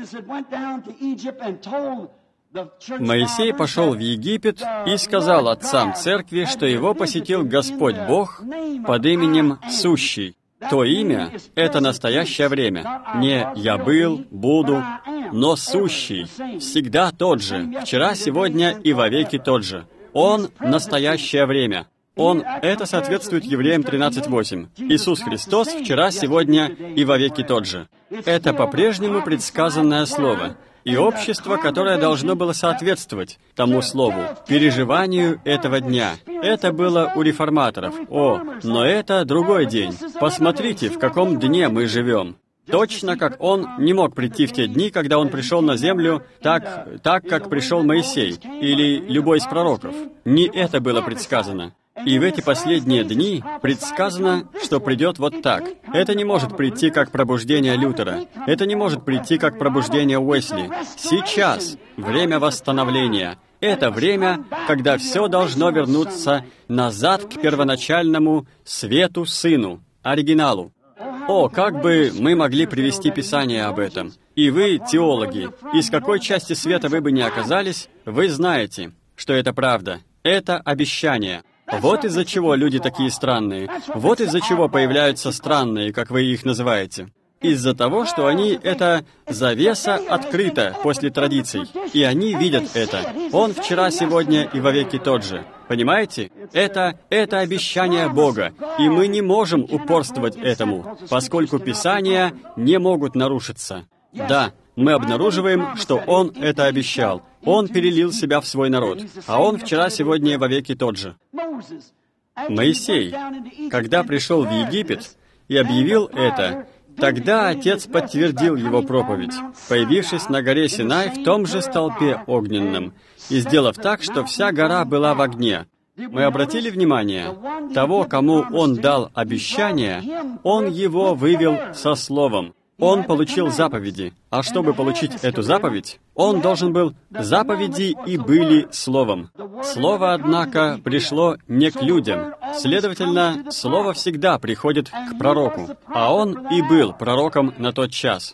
Моисей пошел в Египет и сказал отцам церкви, что его посетил Господь Бог под именем Сущий. То имя — это настоящее время. Не «я был», «буду», но Сущий, всегда тот же, вчера, сегодня и вовеки тот же. Он — настоящее время. Он — это соответствует Евреям тринадцать восемь. Иисус Христос вчера, сегодня и вовеки тот же. Это по-прежнему предсказанное слово. И общество, которое должно было соответствовать тому слову, переживанию этого дня. Это было у реформаторов. О, но это другой день. Посмотрите, в каком дне мы живем. Точно как он не мог прийти в те дни, когда он пришел на землю, так, так как пришел Моисей или любой из пророков. Не это было предсказано. И в эти последние дни предсказано, что придет вот так. Это не может прийти как пробуждение Лютера. Это не может прийти как пробуждение Уэсли. Сейчас время восстановления. Это время, когда все должно вернуться назад к первоначальному свету Сыну, оригиналу. О, как бы мы могли привести Писание об этом. И вы, теологи, из какой части света вы бы ни оказались, вы знаете, что это правда. Это обещание. Вот из-за чего люди такие странные. Вот из-за чего появляются странные, как вы их называете. Из-за того, что они — это завеса открыта после традиций, и они видят это. Он вчера, сегодня и вовеки тот же. Понимаете? Это, это обещание Бога, и мы не можем упорствовать этому, поскольку Писания не могут нарушиться. Да, мы обнаруживаем, что Он это обещал. Он перелил себя в свой народ, а Он вчера, сегодня и вовеки тот же. Моисей, когда пришел в Египет и объявил это, тогда Отец подтвердил его проповедь, появившись на горе Синай в том же столпе огненном и сделав так, что вся гора была в огне. Мы обратили внимание, того, кому Он дал обещание, Он его вывел со словом. Он получил заповеди, а чтобы получить эту заповедь, он должен был... Заповеди и были словом. Слово, однако, пришло не к людям. Следовательно, слово всегда приходит к пророку, а он и был пророком на тот час.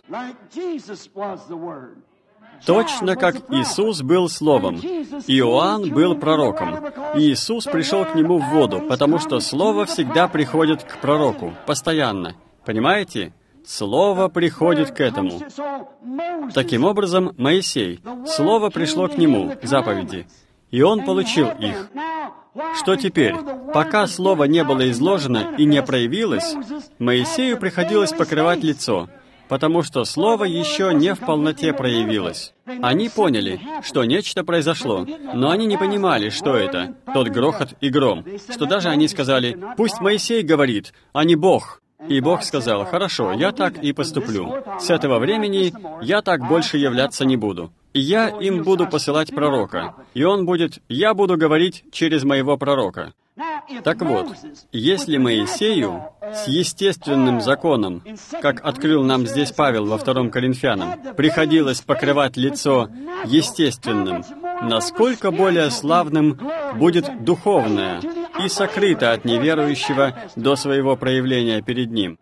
Точно как Иисус был словом, Иоанн был пророком, и Иисус пришел к нему в воду, потому что слово всегда приходит к пророку, постоянно. Понимаете? Слово приходит к этому. Таким образом, Моисей, Слово пришло к нему, заповеди, и он получил их. Что теперь? Пока Слово не было изложено и не проявилось, Моисею приходилось покрывать лицо, потому что Слово еще не в полноте проявилось. Они поняли, что нечто произошло, но они не понимали, что это, тот грохот и гром, что даже они сказали: «Пусть Моисей говорит, а не Бог». И Бог сказал: «Хорошо, я так и поступлю. С этого времени я так больше являться не буду. И я им буду посылать пророка, и он будет, я буду говорить через моего пророка». Так вот, если Моисею с естественным законом, как открыл нам здесь Павел во втором Коринфянам, приходилось покрывать лицо естественным, насколько более славным будет духовное, и сокрыто от неверующего до своего проявления перед ним.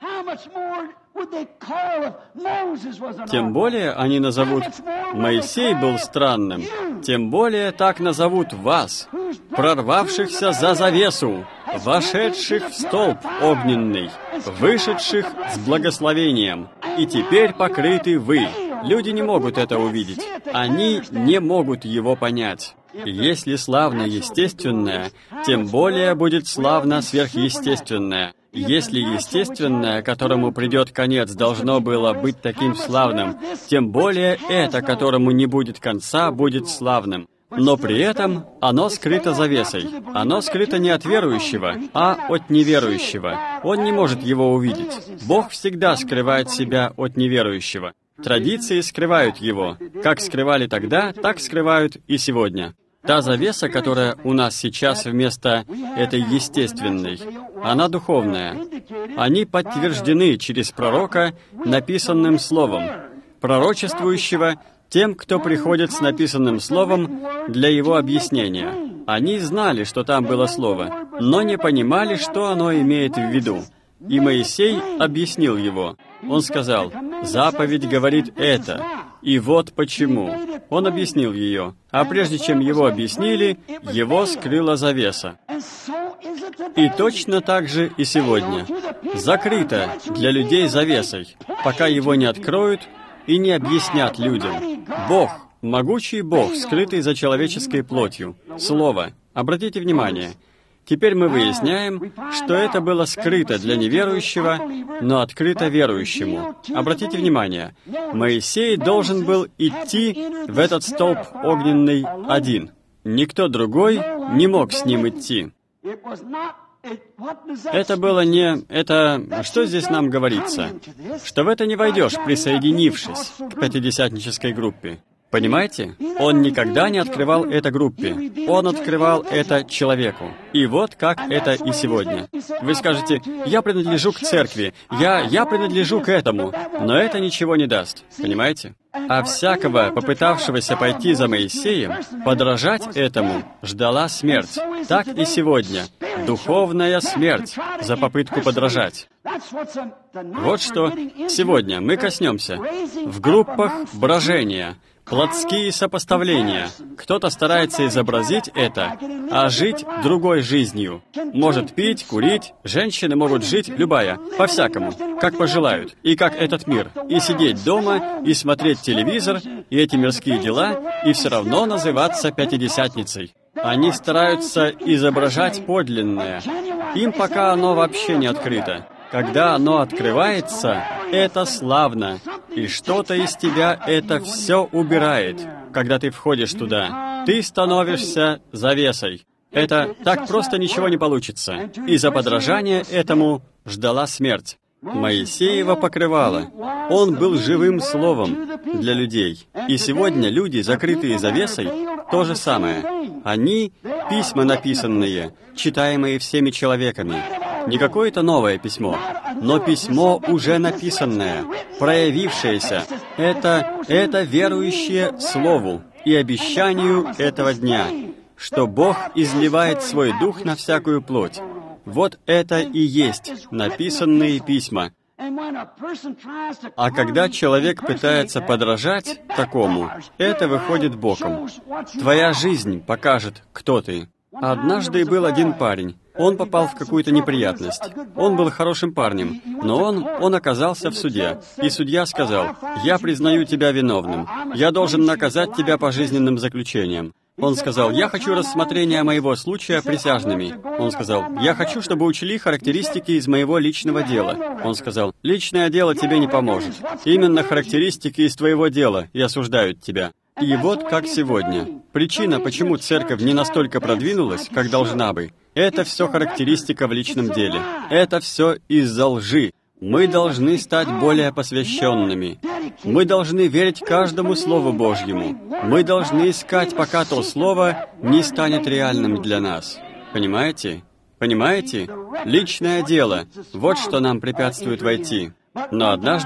Тем более они назовут «Моисей был странным», тем более так назовут вас, прорвавшихся за завесу, вошедших в столб огненный, вышедших с благословением, и теперь покрыты вы. Люди не могут это увидеть, они не могут его понять. Если славно естественное, тем более будет славно сверхъестественное. Если естественное, которому придет конец, должно было быть таким славным, тем более это, которому не будет конца, будет славным. Но при этом оно скрыто завесой. Оно скрыто не от верующего, а от неверующего. Он не может его увидеть. Бог всегда скрывает себя от неверующего. Традиции скрывают его. Как скрывали тогда, так скрывают и сегодня. Та завеса, которая у нас сейчас вместо этой естественной, она духовная. Они подтверждены через пророка написанным словом, пророчествующего тем, кто приходит с написанным словом для его объяснения. Они знали, что там было слово, но не понимали, что оно имеет в виду. И Моисей объяснил его. Он сказал: «Заповедь говорит это, и вот почему». Он объяснил ее, а прежде чем его объяснили, его скрыла завеса. И точно так же и сегодня. Закрыто для людей завесой, пока его не откроют и не объяснят людям. Бог, могучий Бог, скрытый за человеческой плотью. Слово. Обратите внимание. Теперь мы выясняем, что это было скрыто для неверующего, но открыто верующему. Обратите внимание, Моисей должен был идти в этот столб огненный один. Никто другой не мог с ним идти. Это было не... Это... Что здесь нам говорится? Что в это не войдешь, присоединившись к пятидесятнической группе. Понимаете? Он никогда не открывал это группе. Он открывал это человеку. И вот как это и сегодня. Вы скажете: «Я принадлежу к церкви, я, я принадлежу к этому», но это ничего не даст. Понимаете? А всякого, попытавшегося пойти за Моисеем, подражать этому, ждала смерть. Так и сегодня. Духовная смерть за попытку подражать. Вот что сегодня мы коснемся. В группах брожения, плотские сопоставления. Кто-то старается изобразить это, а жить другой жизнью. Может пить, курить, женщины могут жить, любая, по-всякому, как пожелают, и как этот мир, и сидеть дома, и смотреть телевизор, и эти мирские дела, и все равно называться пятидесятницей. Они стараются изображать подлинное. Им пока оно вообще не открыто. Когда оно открывается, это славно, и что-то из тебя это все убирает. Когда ты входишь туда, ты становишься завесой. Это так просто ничего не получится. И за подражание этому ждала смерть. Моисеева покрывало. Он был живым словом для людей. И сегодня люди, закрытые завесой, то же самое. Они — письма написанные, читаемые всеми человеками. Не какое-то новое письмо, но письмо уже написанное, проявившееся. Это, это верующее Слову и обещанию этого дня, что Бог изливает свой Дух на всякую плоть. Вот это и есть написанные письма. А когда человек пытается подражать такому, это выходит боком. Твоя жизнь покажет, кто ты. Однажды был один парень. Он попал в какую-то неприятность. Он был хорошим парнем, но он, он оказался в суде. И судья сказал: «Я признаю тебя виновным. Я должен наказать тебя пожизненным заключением». Он сказал: «Я хочу рассмотрения моего случая присяжными». Он сказал: «Я хочу, чтобы учли характеристики из моего личного дела». Он сказал: «Личное дело тебе не поможет. Именно характеристики из твоего дела и осуждают тебя». И вот как сегодня. Причина, почему церковь не настолько продвинулась, как должна бы, это все характеристика в личном деле. Это все из-за лжи. Мы должны стать более посвященными. Мы должны верить каждому Слову Божьему. Мы должны искать, пока то Слово не станет реальным для нас. Понимаете? Понимаете? Личное дело. Вот что нам препятствует войти. Но однажды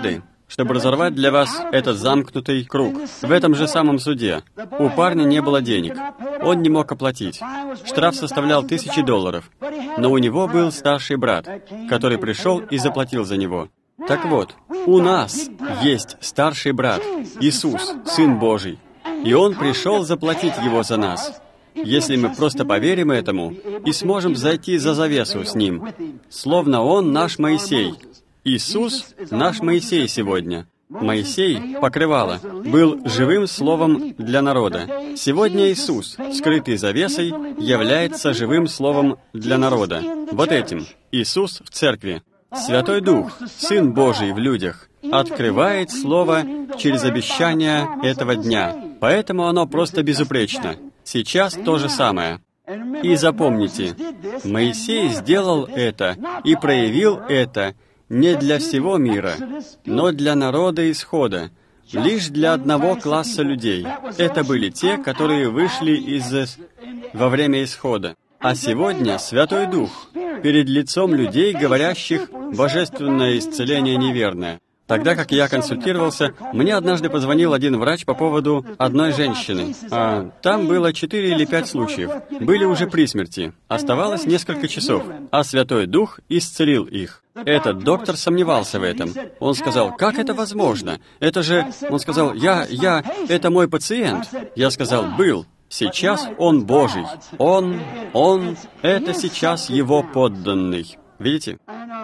чтобы разорвать для вас этот замкнутый круг. В этом же самом суде у парня не было денег. Он не мог оплатить. Штраф составлял тысячи долларов. Но у него был старший брат, который пришел и заплатил за него. Так вот, у нас есть старший брат, Иисус, Сын Божий. И Он пришел заплатить его за нас. Если мы просто поверим этому и сможем зайти за завесу с Ним, словно Он наш Моисей. Иисус — наш Моисей сегодня. Моисей, покрывало, был живым словом для народа. Сегодня Иисус, скрытый завесой, является живым словом для народа. Вот этим. Иисус в церкви. Святой Дух, Сын Божий в людях, открывает Слово через обещания этого дня. Поэтому оно просто безупречно. Сейчас то же самое. И запомните, Моисей сделал это и проявил это не для всего мира, но для народа Исхода, лишь для одного класса людей. Это были те, которые вышли из во время Исхода. А сегодня Святой Дух перед лицом людей, говорящих «божественное исцеление неверное». Тогда как я консультировался, мне однажды позвонил один врач по поводу одной женщины. А там было четыре или пять случаев. Были уже при смерти. Оставалось несколько часов. А Святой Дух исцелил их. Этот доктор сомневался в этом. Он сказал, как это возможно? Это же... Он сказал, я, я, это мой пациент. Я сказал, был. Сейчас он Божий. Он, он, это сейчас его подданный. Видите?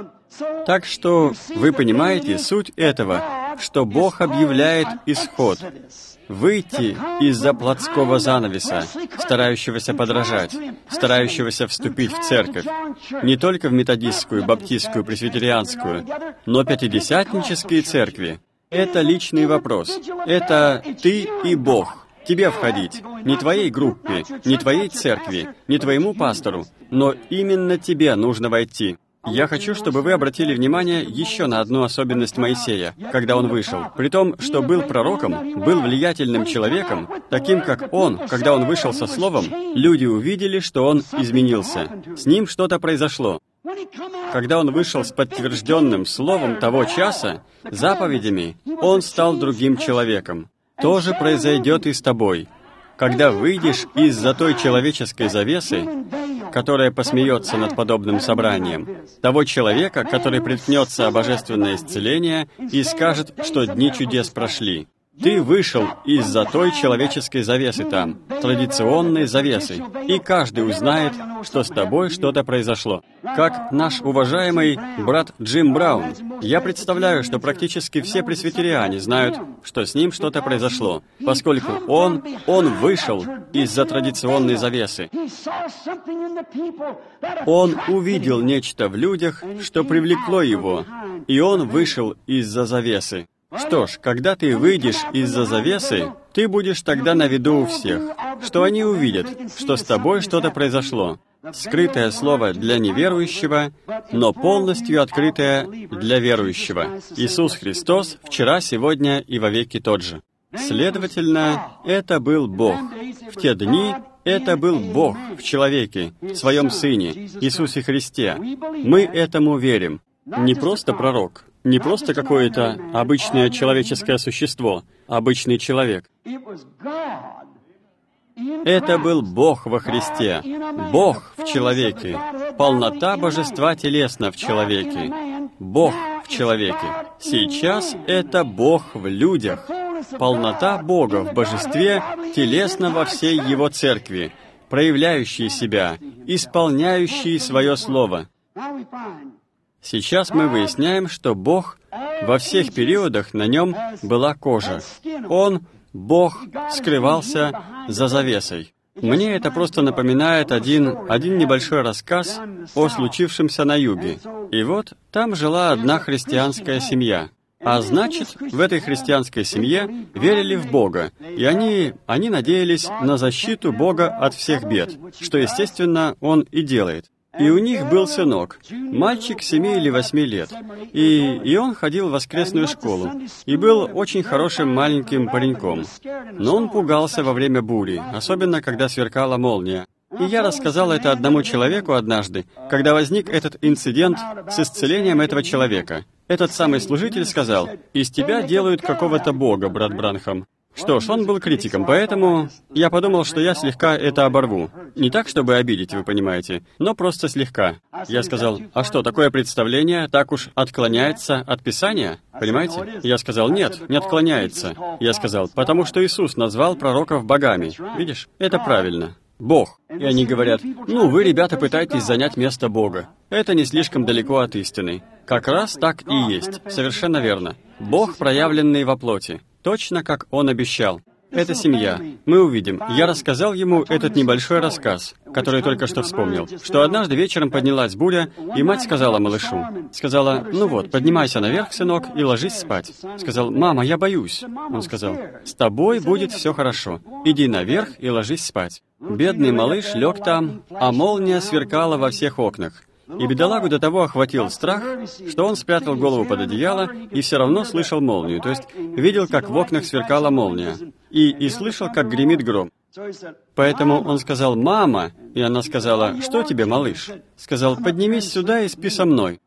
Так что вы понимаете суть этого, что Бог объявляет исход. Выйти из-за плотского занавеса, старающегося подражать, старающегося вступить в церковь, не только в методистскую, баптистскую, пресвитерианскую, но пятидесятнические церкви. Это личный вопрос. Это ты и Бог. Тебе входить, не твоей группе, не твоей церкви, не твоему пастору, но именно тебе нужно войти. Я хочу, чтобы вы обратили внимание еще на одну особенность Моисея, когда он вышел. При том, что был пророком, был влиятельным человеком, таким как он, когда он вышел со словом, люди увидели, что он изменился. С ним что-то произошло. Когда он вышел с подтвержденным словом того часа, заповедями, он стал другим человеком. То же произойдет и с тобой. Когда выйдешь из-за той человеческой завесы, которая посмеется над подобным собранием, того человека, который приткнется о божественное исцеление и скажет, что дни чудес прошли. Ты вышел из-за той человеческой завесы там, традиционной завесы, и каждый узнает, что с тобой что-то произошло. Как наш уважаемый брат Джим Браун. Я представляю, что практически все пресвитериане знают, что с ним что-то произошло, поскольку он, он вышел из-за традиционной завесы. Он увидел нечто в людях, что привлекло его, и он вышел из-за завесы. Что ж, когда ты выйдешь из-за завесы, ты будешь тогда на виду у всех, что они увидят, что с тобой что-то произошло. Скрытое слово для неверующего, но полностью открытое для верующего. Иисус Христос вчера, сегодня и вовеки тот же. Следовательно, это был Бог. В те дни это был Бог в человеке, в Своем Сыне, Иисусе Христе. Мы этому верим. Не просто пророк, не просто какое-то обычное человеческое существо, обычный человек. Это был Бог во Христе, Бог в человеке, полнота божества телесно в человеке, Бог в человеке. Сейчас это Бог в людях, полнота Бога в божестве телесно во всей Его церкви, проявляющий себя, исполняющий свое слово. Сейчас мы выясняем, что Бог во всех периодах на нем была кожа. Он, Бог, скрывался за завесой. Мне это просто напоминает один, один небольшой рассказ о случившемся на юге. И вот там жила одна христианская семья. А значит, в этой христианской семье верили в Бога, и они, они надеялись на защиту Бога от всех бед, что, естественно, Он и делает. И у них был сынок, мальчик семи или восьми лет, и, и он ходил в воскресную школу, и был очень хорошим маленьким пареньком. Но он пугался во время бури, особенно когда сверкала молния. И я рассказал это одному человеку однажды, когда возник этот инцидент с исцелением этого человека. Этот самый служитель сказал: «Из тебя делают какого-то бога, брат Бранхам». Что ж, он был критиком, поэтому я подумал, что я слегка это оборву. Не так, чтобы обидеть, вы понимаете, но просто слегка. Я сказал: «А что, такое представление так уж отклоняется от Писания?» Понимаете? Я сказал: «Нет, не отклоняется». Я сказал: «Потому что Иисус назвал пророков богами». Видишь? Это правильно. Бог. И они говорят: «Ну, вы, ребята, пытаетесь занять место Бога. Это не слишком далеко от истины». Как раз так и есть. Совершенно верно. Бог, проявленный во плоти. Точно как Он обещал. Это семья. Мы увидим. Я рассказал ему этот небольшой рассказ, который только что вспомнил, что однажды вечером поднялась буря, и мать сказала малышу, сказала: «Ну вот, поднимайся наверх, сынок, и ложись спать». Сказал: «Мама, я боюсь». Он сказал: «С тобой будет все хорошо. Иди наверх и ложись спать». Бедный малыш лег там, а молния сверкала во всех окнах. И бедолагу до того охватил страх, что он спрятал голову под одеяло и все равно слышал молнию, то есть видел, как в окнах сверкала молния, и, и слышал, как гремит гром. Поэтому он сказал: «Мама!» И она сказала: «Что тебе, малыш?» Сказал: «Поднимись сюда и спи со мной».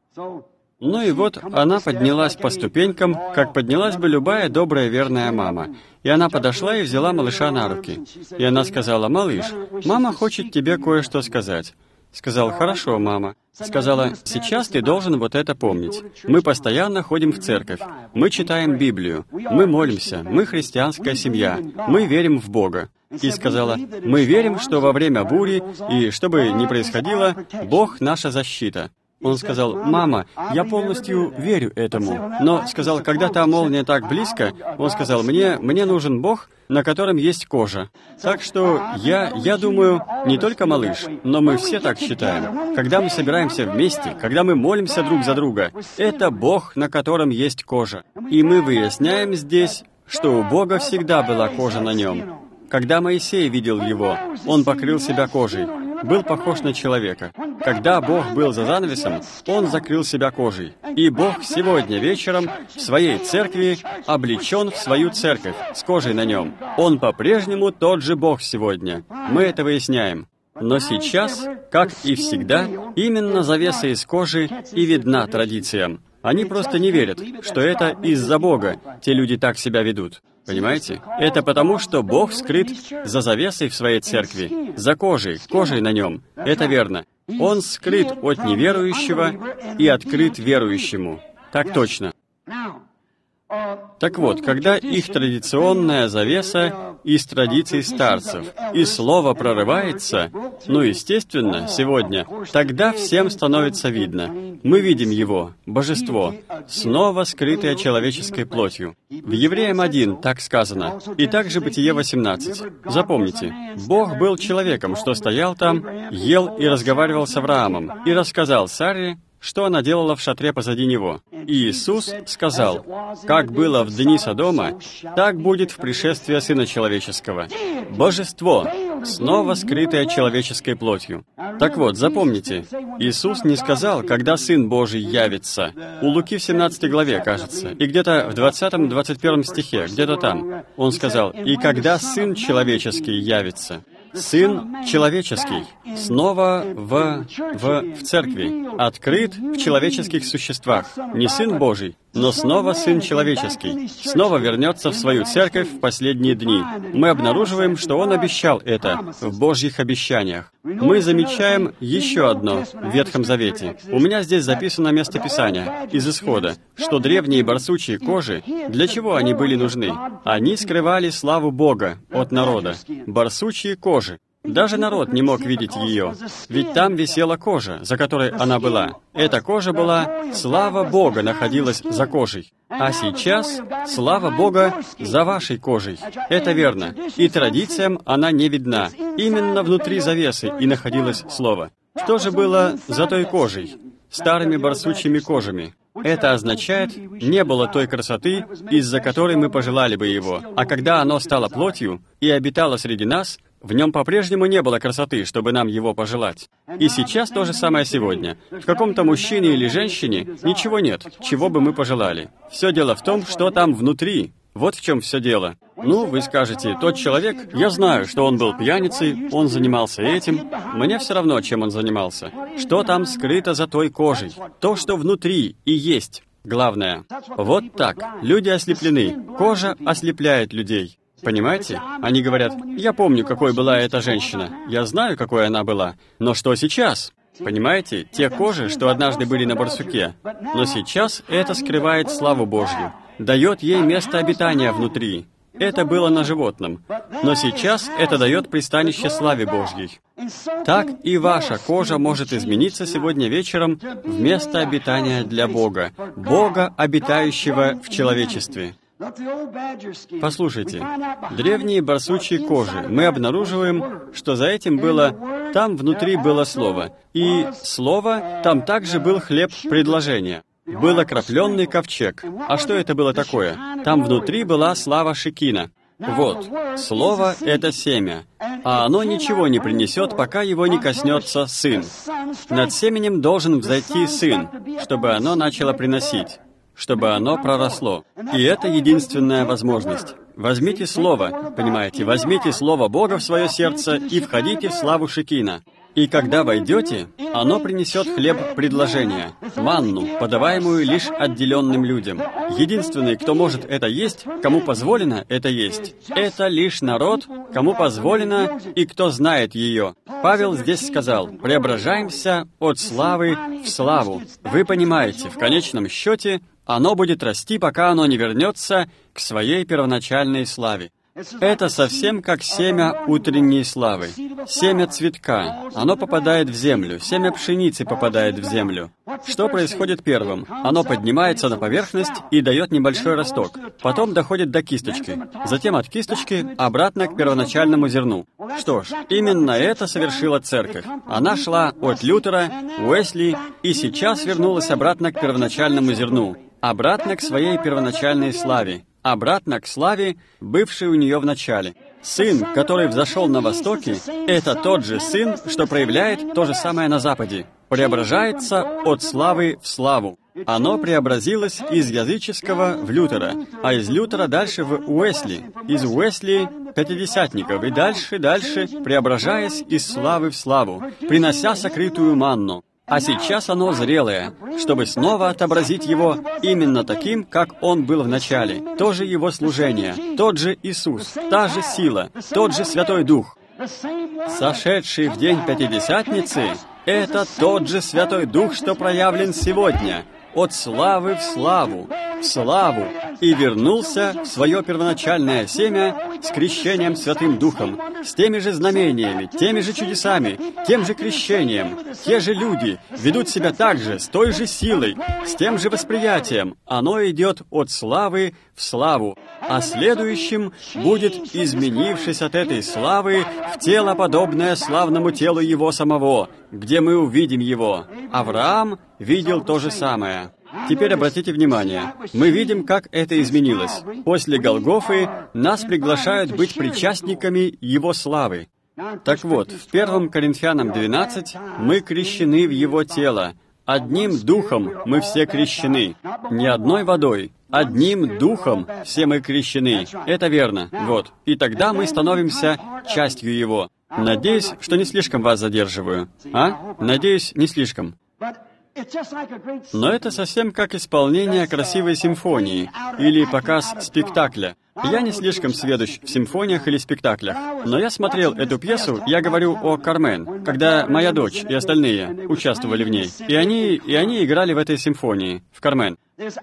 Ну и вот она поднялась по ступенькам, как поднялась бы любая добрая верная мама. И она подошла и взяла малыша на руки. И она сказала: «Малыш, мама хочет тебе кое-что сказать». Сказал: «Хорошо, мама». Сказала: «Сейчас ты должен вот это помнить. Мы постоянно ходим в церковь, мы читаем Библию, мы молимся, мы христианская семья, мы верим в Бога». И сказала: «Мы верим, что во время бури, и что бы ни происходило, Бог — наша защита». Он сказал: «Мама, я полностью верю этому». Но сказал: «Когда та молния так близко», он сказал: «Мне, мне нужен Бог, на котором есть кожа». Так что я, я думаю, не только малыш, но мы все так считаем. Когда мы собираемся вместе, когда мы молимся друг за друга, это Бог, на котором есть кожа. И мы выясняем здесь, что у Бога всегда была кожа на нем. Когда Моисей видел его, он покрыл себя кожей, был похож на человека. Когда Бог был за занавесом, Он закрыл себя кожей. И Бог сегодня вечером в Своей церкви облечен в Свою церковь с кожей на нем. Он по-прежнему тот же Бог сегодня. Мы это выясняем. Но сейчас, как и всегда, именно завеса из кожи и видна традициям. Они просто не верят, что это из-за Бога те люди так себя ведут. Понимаете? Это потому, что Бог скрыт за завесой в Своей церкви, за кожей, кожей на нем. Это верно. Он скрыт от неверующего и открыт верующему. Так точно. Так вот, когда их традиционная завеса из традиций старцев, и слово прорывается, ну, естественно, сегодня, тогда всем становится видно. Мы видим его, божество, снова скрытое человеческой плотью. В Евреям один так сказано, и также Бытие восемнадцать. Запомните, Бог был человеком, что стоял там, ел и разговаривал с Авраамом, и рассказал Саре, что она делала в шатре позади него. И Иисус сказал: «Как было в дни Содома, так будет в пришествии Сына Человеческого». Божество, снова скрытое человеческой плотью. Так вот, запомните, Иисус не сказал, когда Сын Божий явится. У Луки в семнадцатой главе, кажется, и где-то в двадцатом-двадцать первом стихе, где-то там. Он сказал: «И когда Сын Человеческий явится». Сын человеческий, снова в, в, в церкви, открыт в человеческих существах. Не Сын Божий, но снова Сын человеческий, снова вернется в свою церковь в последние дни. Мы обнаруживаем, что Он обещал это в Божьих обещаниях. Мы замечаем еще одно в Ветхом Завете. У меня здесь записано местописание из Исхода, что древние барсучьи кожи, для чего они были нужны? Они скрывали славу Бога от народа. Барсучьи кожи. Даже народ не мог видеть ее, ведь там висела кожа, за которой она была. Эта кожа была, слава Бога находилась за кожей. А сейчас слава Бога за вашей кожей. Это верно. И традициям она не видна. Именно внутри завесы и находилось слово. Что же было за той кожей? Старыми барсучьими кожами. Это означает, не было той красоты, из-за которой мы пожелали бы его. А когда оно стало плотью и обитало среди нас, в нем по-прежнему не было красоты, чтобы нам его пожелать. И сейчас то же самое сегодня. В каком-то мужчине или женщине ничего нет, чего бы мы пожелали. Все дело в том, что там внутри. Вот в чем все дело. Ну, вы скажете, тот человек, я знаю, что он был пьяницей, он занимался этим. Мне все равно, чем он занимался. Что там скрыто за той кожей? То, что внутри и есть. Главное. Вот так. Люди ослеплены. Кожа ослепляет людей. Понимаете? Они говорят, я помню, какой была эта женщина. Я знаю, какой она была. Но что сейчас? Понимаете? Те кожи, что однажды были на барсуке. Но сейчас это скрывает славу Божью. Дает ей место обитания внутри. Это было на животном. Но сейчас это дает пристанище славе Божьей. Так и ваша кожа может измениться сегодня вечером в место обитания для Бога. Бога, обитающего в человечестве. Послушайте, древние барсучьи кожи, мы обнаруживаем, что за этим было, там внутри было Слово. И Слово, там также был хлеб предложения. Был окропленный ковчег. А что это было такое? Там внутри была слава Шекина. Вот, Слово — это семя, а оно ничего не принесет, пока его не коснется Сын. Над семенем должен взойти Сын, чтобы оно начало приносить, чтобы оно проросло. И это единственная возможность. Возьмите Слово, понимаете, возьмите Слово Бога в свое сердце и входите в славу Шекина. И когда войдете, оно принесет хлеб предложения, манну, подаваемую лишь отделенным людям. Единственный, кто может это есть, кому позволено это есть, это лишь народ, кому позволено и кто знает ее. Павел здесь сказал, преображаемся от славы в славу. Вы понимаете, в конечном счете, оно будет расти, пока оно не вернется к своей первоначальной славе. Это совсем как семя утренней славы. Семя цветка. Оно попадает в землю. Семя пшеницы попадает в землю. Что происходит первым? Оно поднимается на поверхность и дает небольшой росток. Потом доходит до кисточки. Затем от кисточки обратно к первоначальному зерну. Что ж, именно это совершила церковь. Она шла от Лютера, Уэсли, и сейчас вернулась обратно к первоначальному зерну. Обратно к своей первоначальной славе. Обратно к славе, бывшей у нее в начале. Сын, который взошел на востоке, это тот же Сын, что проявляет то же самое на западе. Преображается от славы в славу. Оно преобразилось из языческого в Лютера, а из Лютера дальше в Уэсли, из Уэсли пятидесятников, и дальше, дальше, преображаясь из славы в славу, принося сокрытую манну. А сейчас оно зрелое, чтобы снова отобразить его именно таким, как он был в начале. То же его служение, тот же Иисус, та же сила, тот же Святой Дух. Сошедший в день Пятидесятницы — это тот же Святой Дух, что проявлен сегодня, от славы в славу, в славу, и вернулся в свое первоначальное семя с крещением Святым Духом, с теми же знамениями, теми же чудесами, тем же крещением. Те же люди ведут себя так же, с той же силой, с тем же восприятием. Оно идет от славы в славу, а следующим будет, изменившись от этой славы, в тело, подобное славному телу Его самого, где мы увидим Его. Авраам видел то же самое. Теперь обратите внимание, мы видим, как это изменилось. После Голгофы нас приглашают быть причастниками Его славы. Так вот, в первом Коринфянам двенадцать мы крещены в Его тело. Одним духом мы все крещены. Не одной водой. Одним духом все мы крещены. Это верно. Вот. И тогда мы становимся частью Его. Надеюсь, что не слишком вас задерживаю. А? Надеюсь, не слишком. Но это совсем как исполнение красивой симфонии или показ спектакля. Я не слишком сведущ в симфониях или спектаклях, но я смотрел эту пьесу, я говорю о «Кармен», когда моя дочь и остальные участвовали в ней, и они, и они играли в этой симфонии, в «Кармен».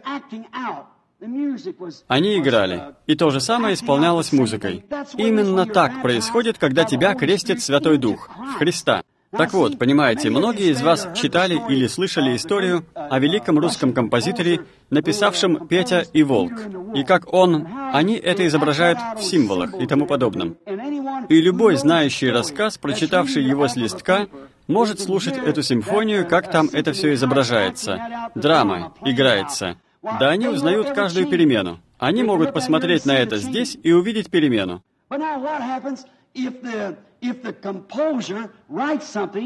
Они играли, и то же самое исполнялось музыкой. Именно так происходит, когда тебя крестит Святой Дух, в Христа. Так вот, понимаете, многие из вас читали или слышали историю о великом русском композиторе, написавшем «Петя и волк», и как он, они это изображают в символах и тому подобном. И любой знающий рассказ, прочитавший его с листка, может слушать эту симфонию, как там это все изображается. Драма играется. Да они узнают каждую перемену. Они могут посмотреть на это здесь и увидеть перемену.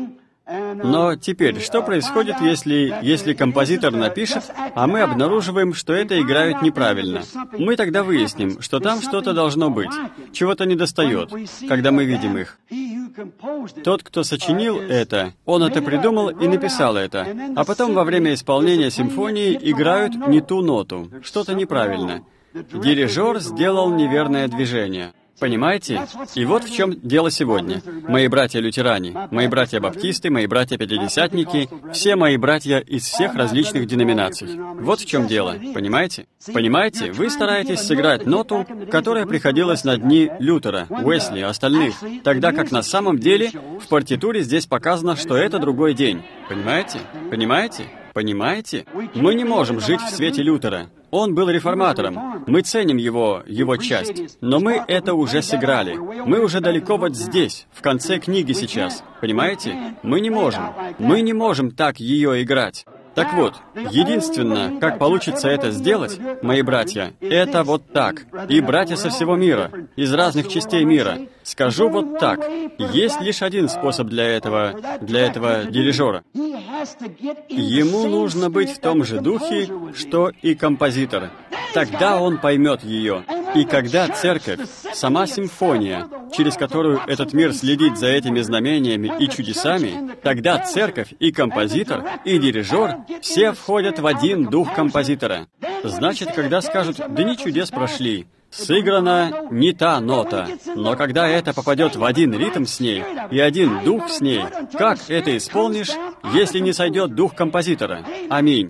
Но теперь, что происходит, если, если композитор напишет, а мы обнаруживаем, что это играют неправильно? Мы тогда выясним, что там что-то должно быть, чего-то недостает, когда мы видим их. Тот, кто сочинил это, он это придумал и написал это, а потом во время исполнения симфонии играют не ту ноту, что-то неправильно. Дирижер сделал неверное движение. Понимаете? И вот в чем дело сегодня. Мои братья-лютеране, мои братья-баптисты, мои братья-пятидесятники, все мои братья из всех различных деноминаций. Вот в чем дело. Понимаете? Понимаете? Вы стараетесь сыграть ноту, которая приходилась на дни Лютера, Уэсли, остальных, тогда как на самом деле в партитуре здесь показано, что это другой день. Понимаете? Понимаете? Понимаете? Мы не можем жить в свете Лютера. Он был реформатором. Мы ценим его, его часть. Но мы это уже сыграли. Мы уже далеко вот здесь, в конце книги сейчас. Понимаете? Мы не можем. Мы не можем так ее играть. Так вот, единственное, как получится это сделать, мои братья, это вот так. И братья со всего мира, из разных частей мира. Скажу вот так. Есть лишь один способ для этого, для этого дирижера. Ему нужно быть в том же духе, что и композитор. Тогда он поймет ее. И когда церковь, сама симфония, через которую этот мир следит за этими знамениями и чудесами, тогда церковь и композитор, и дирижер все входят в один дух композитора. Значит, когда скажут «дни чудес прошли», сыграна не та нота, но когда это попадет в один ритм с ней и один дух с ней, как это исполнишь, если не сойдет дух композитора? Аминь.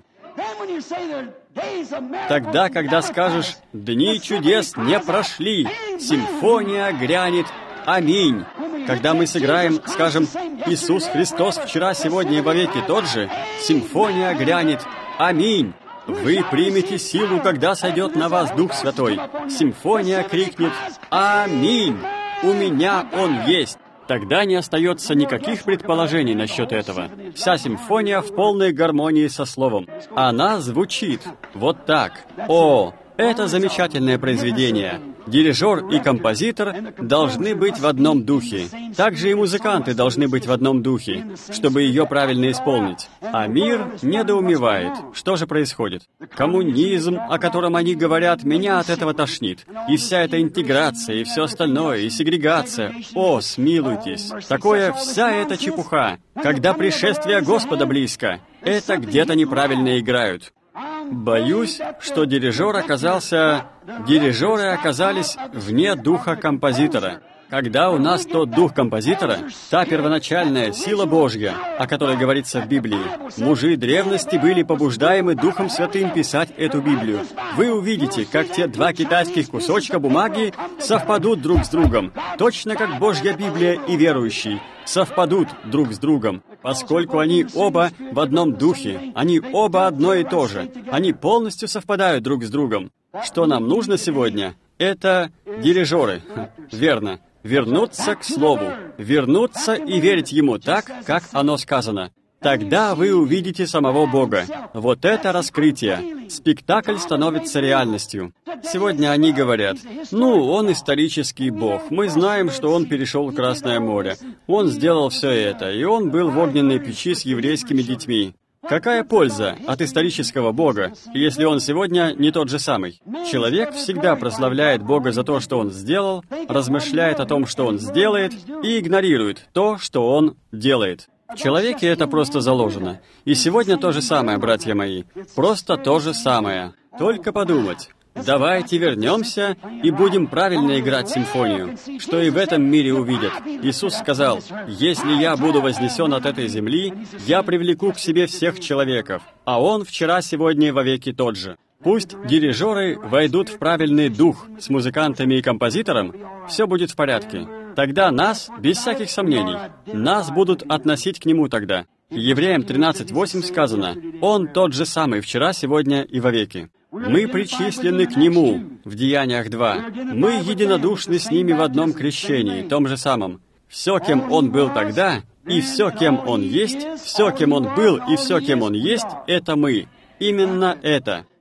Тогда, когда скажешь «дни чудес не прошли», симфония грянет «Аминь». Когда мы сыграем, скажем «Иисус Христос вчера, сегодня и вовеки тот же», симфония грянет «Аминь». Вы примете силу, когда сойдет на вас Дух Святой. Симфония крикнет «Аминь! У меня Он есть!» Тогда не остается никаких предположений насчет этого. Вся симфония в полной гармонии со словом. Она звучит вот так. О, это замечательное произведение. Дирижер и композитор должны быть в одном духе. Также и музыканты должны быть в одном духе, чтобы ее правильно исполнить. А мир недоумевает. Что же происходит? Коммунизм, о котором они говорят, меня от этого тошнит. И вся эта интеграция, и все остальное, и сегрегация. О, смилуйтесь. Такое, вся эта чепуха. Когда пришествие Господа близко, это где-то неправильно играют. Боюсь, что дирижер оказался... Дирижеры оказались вне духа композитора. Когда у нас тот дух композитора, та первоначальная сила Божья, о которой говорится в Библии, мужи древности были побуждаемы Духом Святым писать эту Библию. Вы увидите, как те два китайских кусочка бумаги совпадут друг с другом, точно как Божья Библия и верующий совпадут друг с другом, поскольку они оба в одном духе, они оба одно и то же, они полностью совпадают друг с другом. Что нам нужно сегодня? Это дирижеры. Верно. Вернуться к Слову. Вернуться и верить Ему так, как оно сказано. Тогда вы увидите самого Бога. Вот это раскрытие. Спектакль становится реальностью. Сегодня они говорят, ну, Он исторический Бог. Мы знаем, что Он перешел Красное море. Он сделал все это, и Он был в огненной печи с еврейскими детьми. Какая польза от исторического Бога, если Он сегодня не тот же самый? Человек всегда прославляет Бога за то, что Он сделал, размышляет о том, что Он сделает, и игнорирует то, что Он делает. В человеке это просто заложено. И сегодня то же самое, братья мои. Просто то же самое. Только подумать. Давайте вернемся и будем правильно играть симфонию, что и в этом мире увидят. Иисус сказал, «Если я буду вознесен от этой земли, я привлеку к себе всех человеков, а Он вчера, сегодня и вовеки тот же». Пусть дирижеры войдут в правильный дух с музыкантами и композитором, все будет в порядке. Тогда нас, без всяких сомнений, нас будут относить к Нему тогда. Евреям тринадцать восемь сказано, «Он тот же самый вчера, сегодня и вовеки». Мы причислены к Нему в Деяниях два. Мы единодушны с ними в одном крещении, том же самом. Все, кем Он был тогда, и все, кем Он есть, все, кем Он был, и все, кем Он есть, это мы. Именно это.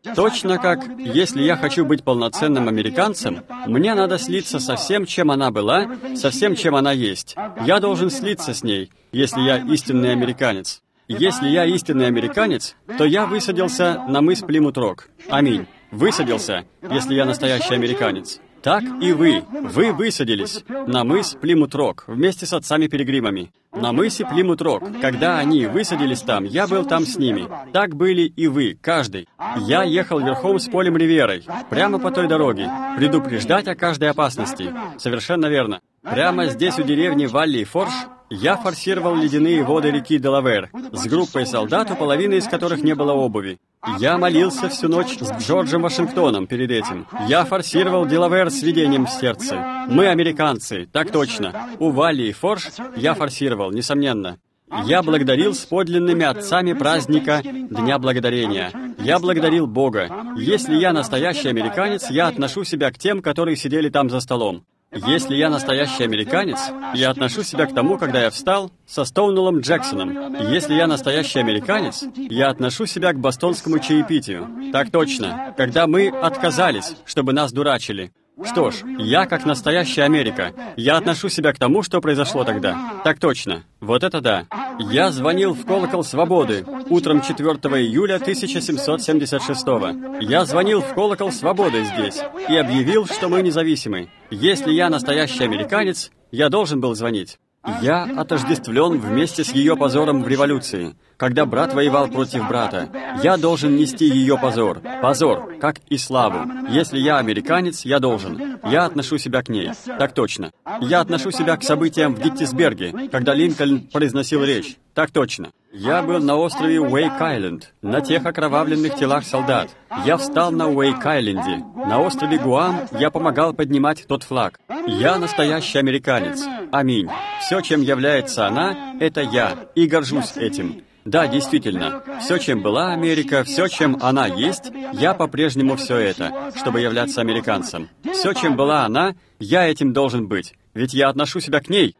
Точно как, если я хочу быть полноценным американцем, мне надо слиться со всем, чем она была, со всем, чем она есть. Я должен слиться с ней, если я истинный американец. Если я истинный американец, то я высадился на мыс Плимут-Рок. Аминь. Высадился, если я настоящий американец. Так и вы. Вы высадились на мыс Плимут-Рок вместе с отцами-пилигримами. На мысе Плимут-Рок. Когда они высадились там, я был там с ними. Так были и вы, каждый. Я ехал верхом с Полем Риверой, прямо по той дороге, предупреждать о каждой опасности. Совершенно верно. Прямо здесь, у деревни Валли-Форш, я форсировал ледяные воды реки Делавэр с группой солдат, у половины из которых не было обуви. Я молился всю ночь с Джорджем Вашингтоном перед этим. Я форсировал Делавэр с видением в сердце. Мы американцы, так точно. У Валли-Форш я форсировал, несомненно. Я благодарил с подлинными отцами праздника Дня Благодарения. Я благодарил Бога. Если я настоящий американец, я отношу себя к тем, которые сидели там за столом. Если я настоящий американец, я отношу себя к тому, когда я встал со Стоунуэллом Джексоном. Если я настоящий американец, я отношу себя к бостонскому чаепитию. Так точно. Когда мы отказались, чтобы нас дурачили. Что ж, я как настоящая Америка. Я отношу себя к тому, что произошло тогда. Так точно. Вот это да. Я звонил в колокол свободы утром четвёртого июля тысяча семьсот семьдесят шестого. Я звонил в колокол свободы здесь и объявил, что мы независимы. Если я настоящий американец, я должен был звонить. Я отождествлен вместе с ее позором в революции. Когда брат воевал против брата, я должен нести ее позор. Позор, как и славу. Если я американец, я должен. Я отношу себя к ней. Так точно. Я отношу себя к событиям в Геттисберге, когда Линкольн произносил речь. Так точно. Я был на острове Уэйк-Айленд, на тех окровавленных телах солдат. Я встал на Уэйк-Айленде. На острове Гуам я помогал поднимать тот флаг. Я настоящий американец. Аминь. Все, чем является она, это я, и горжусь этим. Да, действительно, все, чем была Америка, все, чем она есть, я по-прежнему все это, чтобы являться американцем. Все, чем была она, я этим должен быть, ведь я отношу себя к ней.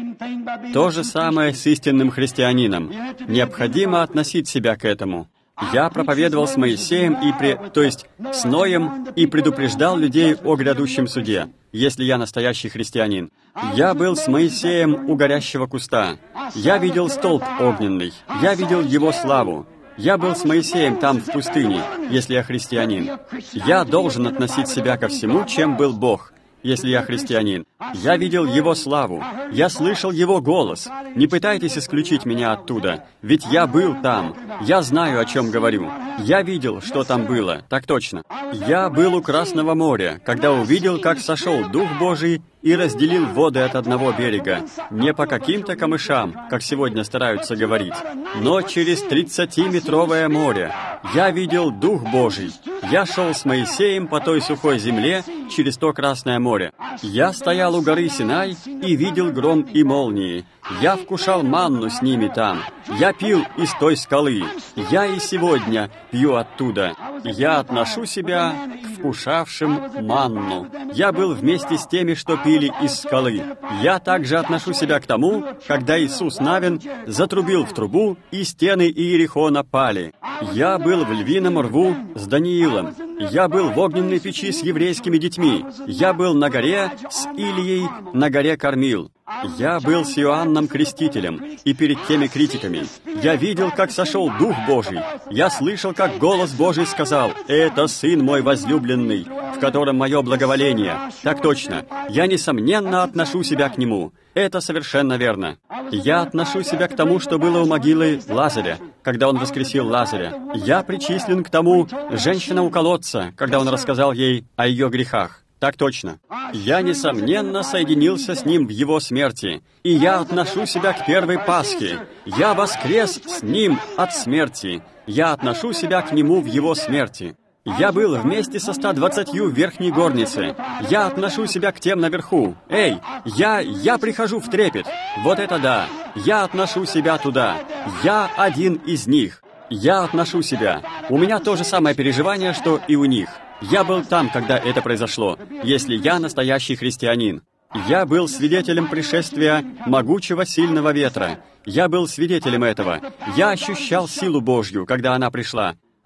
То же самое с истинным христианином. Необходимо относить себя к этому. Я проповедовал с Моисеем и при... то есть с Ноем и предупреждал людей о грядущем суде, если я настоящий христианин. Я был с Моисеем у горящего куста. Я видел столб огненный. Я видел его славу. Я был с Моисеем там, в пустыне, если я христианин. Я должен относить себя ко всему, чем был Бог, если я христианин. Я видел Его славу. Я слышал Его голос. Не пытайтесь исключить меня оттуда, ведь я был там. Я знаю, о чем говорю. Я видел, что там было, так точно. Я был у Красного моря, когда увидел, как сошел Дух Божий и разделил воды от одного берега, не по каким-то камышам, как сегодня стараются говорить, но через тридцатиметровое море. Я видел Дух Божий. Я шел с Моисеем по той сухой земле через то Красное море. Я стоял у горы Синай и видел гром и молнии. Я вкушал манну с ними там. Я пил из той скалы. Я и сегодня пью оттуда. Я отношу себя к вкушавшим манну. Я был вместе с теми, что пили из скалы. Я также отношу себя к тому, когда Иисус Навин затрубил в трубу, и стены Иерихона пали. Я был в львином рву с Даниилом. Я был в огненной печи с еврейскими детьми. Я был на горе с Илией, на горе Кормил. Я был с Иоанном Крестителем и перед теми критиками. Я видел, как сошел Дух Божий. Я слышал, как голос Божий сказал: «Это Сын мой возлюбленный, в котором мое благоволение». Так точно. Я, несомненно, отношу себя к Нему. Это совершенно верно. Я отношу себя к тому, что было у могилы Лазаря, когда он воскресил Лазаря. Я причислен к тому, женщина у колодца, когда он рассказал ей о ее грехах. Так точно. Я, несомненно, соединился с Ним в Его смерти, и я отношу себя к первой Пасхе. Я воскрес с Ним от смерти. Я отношу себя к Нему в Его смерти. Я был вместе со ста двадцатью в верхней горнице. Я отношу себя к тем наверху. Эй, я, я прихожу в трепет. Вот это да. Я отношу себя туда. Я один из них. Я отношу себя. У меня то же самое переживание, что и у них. Я был там, когда это произошло, если я настоящий христианин. Я был свидетелем пришествия могучего сильного ветра. Я был свидетелем этого. Я ощущал силу Божью, когда она пришла.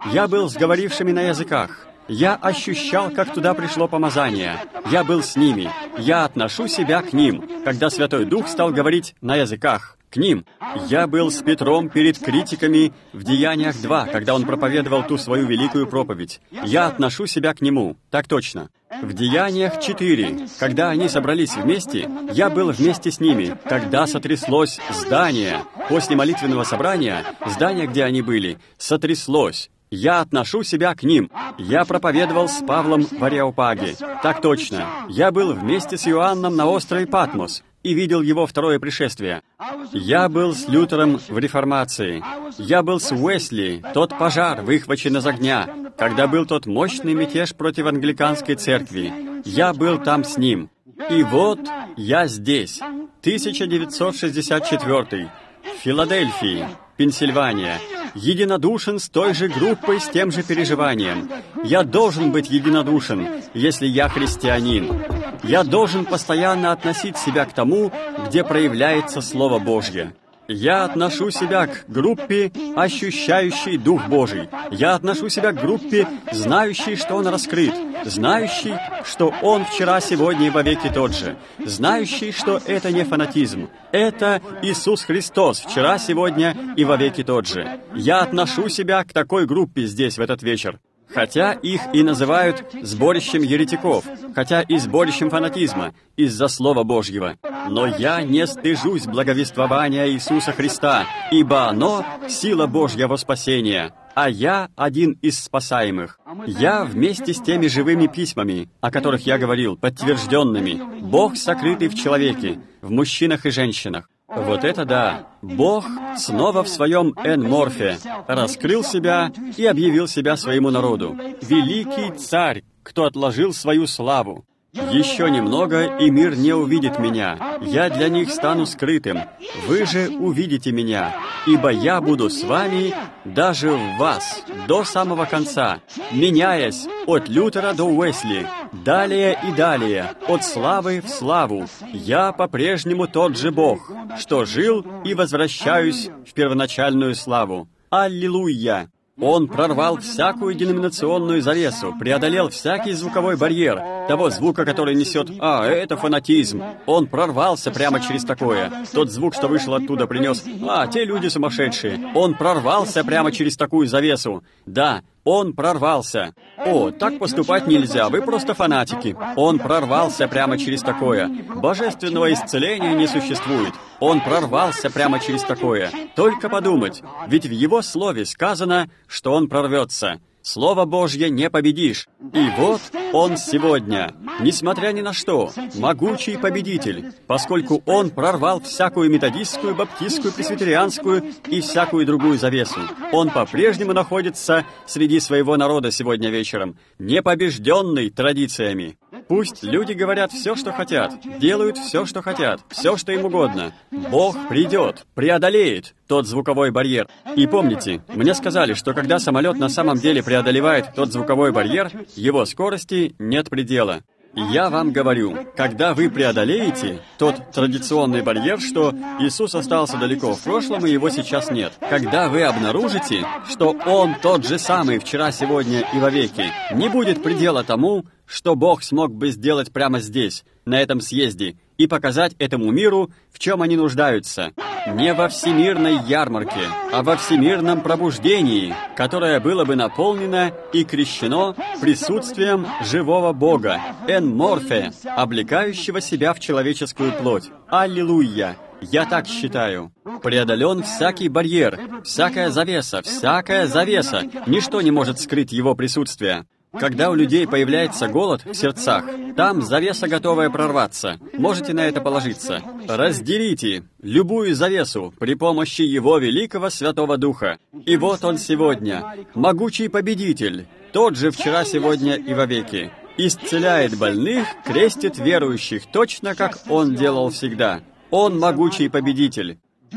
Я был с говорившими на языках. Я ощущал, как туда пришло помазание. Я был с ними. Я отношу себя к ним, когда Святой Дух стал говорить на языках. К ним. Я был с Петром перед критиками в Деяниях два, когда он проповедовал ту свою великую проповедь. Я отношу себя к нему. Так точно. В Деяниях четыре, когда они собрались вместе, я был вместе с ними, когда сотряслось здание. После молитвенного собрания, здание, где они были, сотряслось. Я отношу себя к ним. Я проповедовал с Павлом в Ареопаге. Так точно. Я был вместе с Иоанном на острове Патмос и видел его второе пришествие. Я был с Лютером в Реформации. Я был с Уэсли, тот пожар, выхвачен из огня, когда был тот мощный мятеж против англиканской церкви. Я был там с ним. И вот я здесь. тысяча девятьсот шестьдесят четвёртый. В Филадельфии, Пенсильвания. Единодушен с той же группой, с тем же переживанием. Я должен быть единодушен, если я христианин. Я должен постоянно относить себя к тому, где проявляется Слово Божье. Я отношу себя к группе, ощущающей Дух Божий. Я отношу себя к группе, знающей, что Он раскрыт, знающей, что Он вчера, сегодня и вовеки тот же, знающей, что это не фанатизм. Это Иисус Христос, вчера, сегодня и вовеки тот же. Я отношу себя к такой группе здесь, в этот вечер. Хотя их и называют сборищем еретиков, хотя и сборищем фанатизма, из-за Слова Божьего. Но я не стыжусь благовествования Иисуса Христа, ибо оно — сила Божья во спасение, а я один из спасаемых. Я вместе с теми живыми письмами, о которых я говорил, подтвержденными. Бог, сокрытый в человеке, в мужчинах и женщинах. Вот это да! Бог снова в своем энморфе раскрыл себя и объявил себя своему народу. Великий царь, кто отложил свою славу. Еще немного, и мир не увидит меня. Я для них стану скрытым. Вы же увидите меня, ибо я буду с вами даже в вас до самого конца, меняясь от Лютера до Уэсли, далее и далее, от славы в славу. Я по-прежнему тот же Бог, что жил и возвращаюсь в первоначальную славу. Аллилуйя! Он прорвал всякую деноминационную завесу, преодолел всякий звуковой барьер, того звука, который несет «А, это фанатизм». Он прорвался прямо через такое. Тот звук, что вышел оттуда, принес «А, те люди сумасшедшие». Он прорвался прямо через такую завесу. Да, он прорвался. О, так поступать нельзя, вы просто фанатики. Он прорвался прямо через такое. Божественного исцеления не существует. Он прорвался прямо через такое. Только подумать, ведь в его слове сказано, что он прорвется. Слово Божье не победишь. И вот он сегодня, несмотря ни на что, могучий победитель, поскольку он прорвал всякую методистскую, баптистскую, пресвитерианскую и всякую другую завесу. Он по-прежнему находится среди своего народа сегодня вечером, непобежденный традициями. Пусть люди говорят все, что хотят, делают все, что хотят, все, что им угодно. Бог придет, преодолеет тот звуковой барьер. И помните, мне сказали, что когда самолет на самом деле преодолевает тот звуковой барьер, его скорости нет предела. Я вам говорю, когда вы преодолеете тот традиционный барьер, что Иисус остался далеко в прошлом, и его сейчас нет. Когда вы обнаружите, что Он тот же самый вчера, сегодня и вовеки, не будет предела тому, что Бог смог бы сделать прямо здесь, на этом съезде, и показать этому миру, в чем они нуждаются. Не во всемирной ярмарке, а во всемирном пробуждении, которое было бы наполнено и крещено присутствием живого Бога, энморфе, облекающего себя в человеческую плоть. Аллилуйя! Я так считаю. Преодолен всякий барьер, всякая завеса, всякая завеса. Ничто не может скрыть его присутствие. Когда у людей появляется голод в сердцах, там завеса, готовая прорваться. Можете на это положиться. Разделите любую завесу при помощи Его великого Святого Духа. И вот Он сегодня, могучий победитель, тот же вчера, сегодня и вовеки. Исцеляет больных, крестит верующих, точно как Он делал всегда. Он могучий победитель.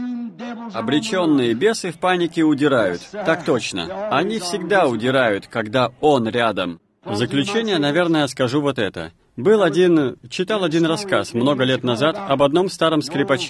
Обреченные бесы в панике удирают. Так точно. Они всегда удирают, когда Он рядом. В заключение, наверное, скажу вот это. Был один... Читал один рассказ много лет назад об одном старом скрипаче.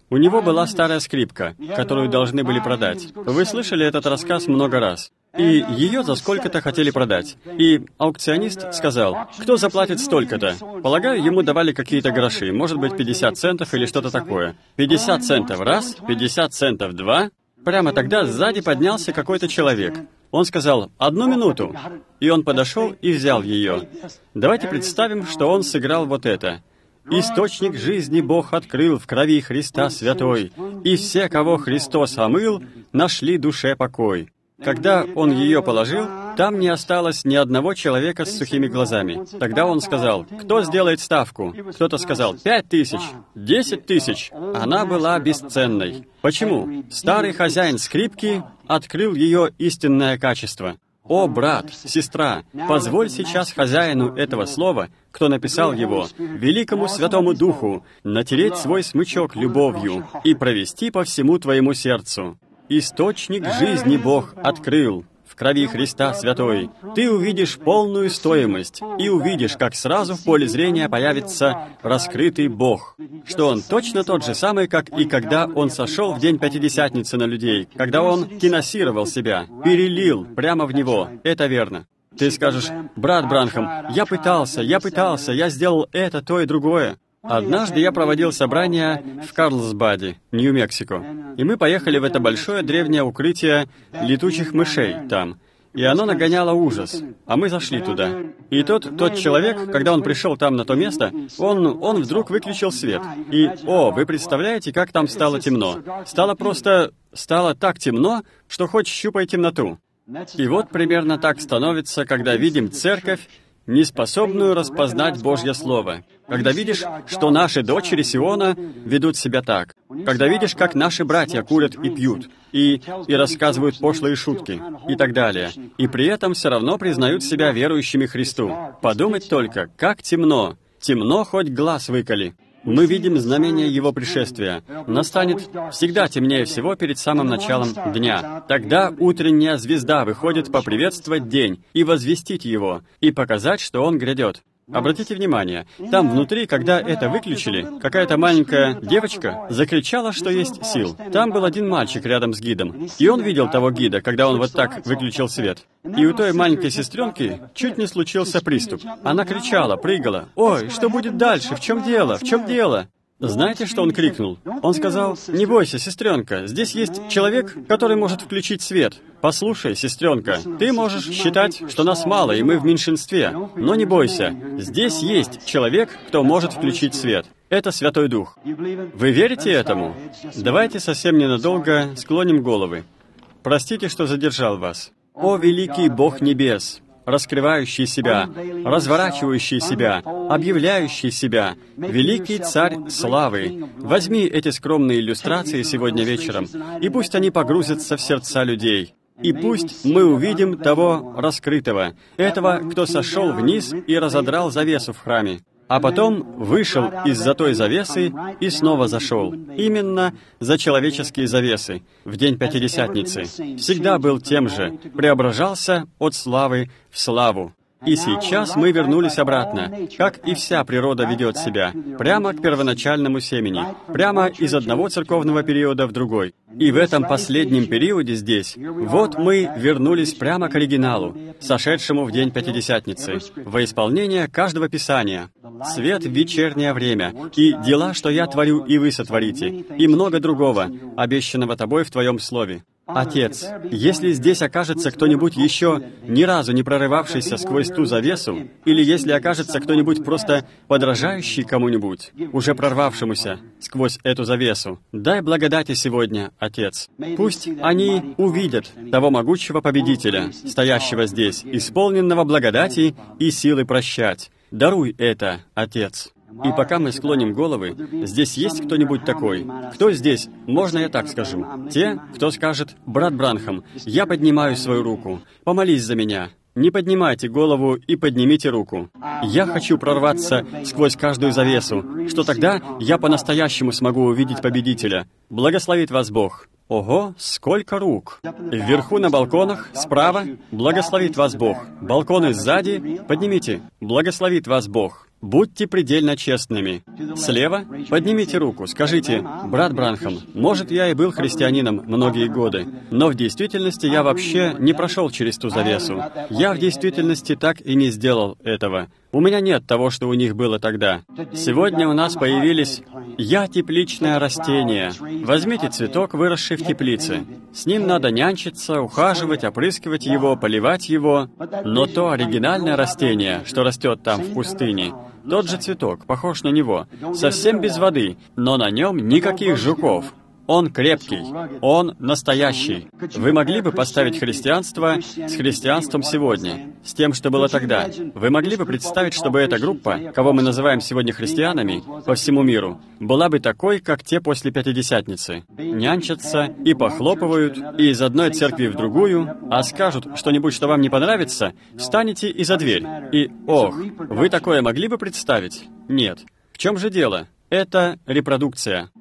У него была старая скрипка, которую должны были продать. Вы слышали этот рассказ много раз. И ее за сколько-то хотели продать. И аукционист сказал, кто заплатит столько-то? Полагаю, ему давали какие-то гроши, может быть, пятьдесят центов или что-то такое. пятьдесят центов раз, пятьдесят центов два. Прямо тогда сзади поднялся какой-то человек. Он сказал, «Одну минуту». И он подошел и взял ее. Давайте представим, что он сыграл вот это. «Источник жизни Бог открыл в крови Христа Святой, и все, кого Христос омыл, нашли душе покой». Когда он ее положил, там не осталось ни одного человека с сухими глазами. Тогда он сказал, «Кто сделает ставку?» Кто-то сказал, «Пять тысяч, десять тысяч». Она была бесценной. Почему? Старый хозяин скрипки открыл ее истинное качество. О, брат, сестра, позволь сейчас хозяину этого слова, кто написал его, великому Святому Духу, натереть свой смычок любовью и провести по всему твоему сердцу. Источник жизни Бог открыл в крови Христа Святой. Ты увидишь полную стоимость и увидишь, как сразу в поле зрения появится раскрытый Бог, что Он точно тот же самый, как и когда Он сошел в день Пятидесятницы на людей, когда Он киносировал себя, перелил прямо в Него. Это верно. Ты скажешь, брат Бранхам, я пытался, я пытался, я сделал это, то и другое. Однажды я проводил собрание в Карлсбаде, Нью-Мексико, и мы поехали в это большое древнее укрытие летучих мышей там, и оно нагоняло ужас, а мы зашли туда. И тот, тот человек, когда он пришел там на то место, он, он вдруг выключил свет. И, о, вы представляете, как там стало темно? Стало просто, стало так темно, что хоть щупай темноту. И вот примерно так становится, когда видим церковь, неспособную распознать Божье Слово. Когда видишь, что наши дочери Сиона ведут себя так. Когда видишь, как наши братья курят и пьют, и, и рассказывают пошлые шутки, и так далее. И при этом все равно признают себя верующими Христу. Подумать только, как темно. Темно, хоть глаз выколи. Мы видим знамение Его пришествия. Настанет всегда темнее всего перед самым началом дня. Тогда утренняя звезда выходит поприветствовать день и возвестить его, и показать, что он грядет. Обратите внимание, там внутри, когда это выключили, какая-то маленькая девочка закричала, что есть сил. Там был один мальчик рядом с гидом, и он видел того гида, когда он вот так выключил свет. И у той маленькой сестренки чуть не случился приступ. Она кричала, прыгала. «Ой, что будет дальше? В чем дело? В чем дело?» Знаете, что он крикнул? Он сказал, «Не бойся, сестренка, здесь есть человек, который может включить свет. Послушай, сестренка, ты можешь считать, что нас мало, и мы в меньшинстве, но не бойся, здесь есть человек, кто может включить свет. Это Святой Дух». Вы верите этому? Давайте совсем ненадолго склоним головы. Простите, что задержал вас. О, великий Бог небес! Раскрывающий себя, разворачивающий себя, объявляющий себя, великий Царь славы. Возьми эти скромные иллюстрации сегодня вечером, и пусть они погрузятся в сердца людей. И пусть мы увидим того раскрытого, этого, кто сошел вниз и разодрал завесу в храме, а потом вышел из-за той завесы и снова зашел. Именно за человеческие завесы в день Пятидесятницы. Всегда был тем же, преображался от славы в славу. И сейчас мы вернулись обратно, как и вся природа ведет себя, прямо к первоначальному семени, прямо из одного церковного периода в другой. И в этом последнем периоде здесь, вот мы вернулись прямо к оригиналу, сошедшему в день Пятидесятницы, во исполнение каждого Писания. Свет в вечернее время, и дела, что я творю, и вы сотворите, и много другого, обещанного тобой в твоем слове. Отец, если здесь окажется кто-нибудь еще ни разу не прорывавшийся сквозь ту завесу, или если окажется кто-нибудь просто подражающий кому-нибудь, уже прорвавшемуся сквозь эту завесу, дай благодати сегодня, Отец. Пусть они увидят того могучего победителя, стоящего здесь, исполненного благодати и силы прощать. Даруй это, Отец. И пока мы склоним головы, здесь есть кто-нибудь такой? Кто здесь? Можно я так скажу? Те, кто скажет, брат Бранхам, я поднимаю свою руку, помолись за меня. Не поднимайте голову и поднимите руку. Я хочу прорваться сквозь каждую завесу, что тогда я по-настоящему смогу увидеть победителя. Благословит вас Бог. Ого, сколько рук! Вверху на балконах, справа, благословит вас Бог. Балконы сзади, поднимите, благословит вас Бог. Будьте предельно честными. Слева поднимите руку, скажите: «Брат Бранхам, может, я и был христианином многие годы, но в действительности я вообще не прошел через ту завесу. Я в действительности так и не сделал этого. У меня нет того, что у них было тогда. Сегодня у нас появились «я тепличное растение». Возьмите цветок, выросший в теплице. С ним надо нянчиться, ухаживать, опрыскивать его, поливать его. Но то оригинальное растение, что растет там в пустыне, тот же цветок, похож на него, совсем без воды, но на нем никаких жуков. Он крепкий, он настоящий. Вы могли бы поставить христианство с христианством сегодня, с тем, что было тогда? Вы могли бы представить, чтобы эта группа, кого мы называем сегодня христианами, по всему миру, была бы такой, как те после Пятидесятницы? Нянчатся и похлопывают, и из одной церкви в другую, а скажут что-нибудь, что вам не понравится, встанете и за дверь. И, ох, вы такое могли бы представить? Нет. В чем же дело? Это репродукция.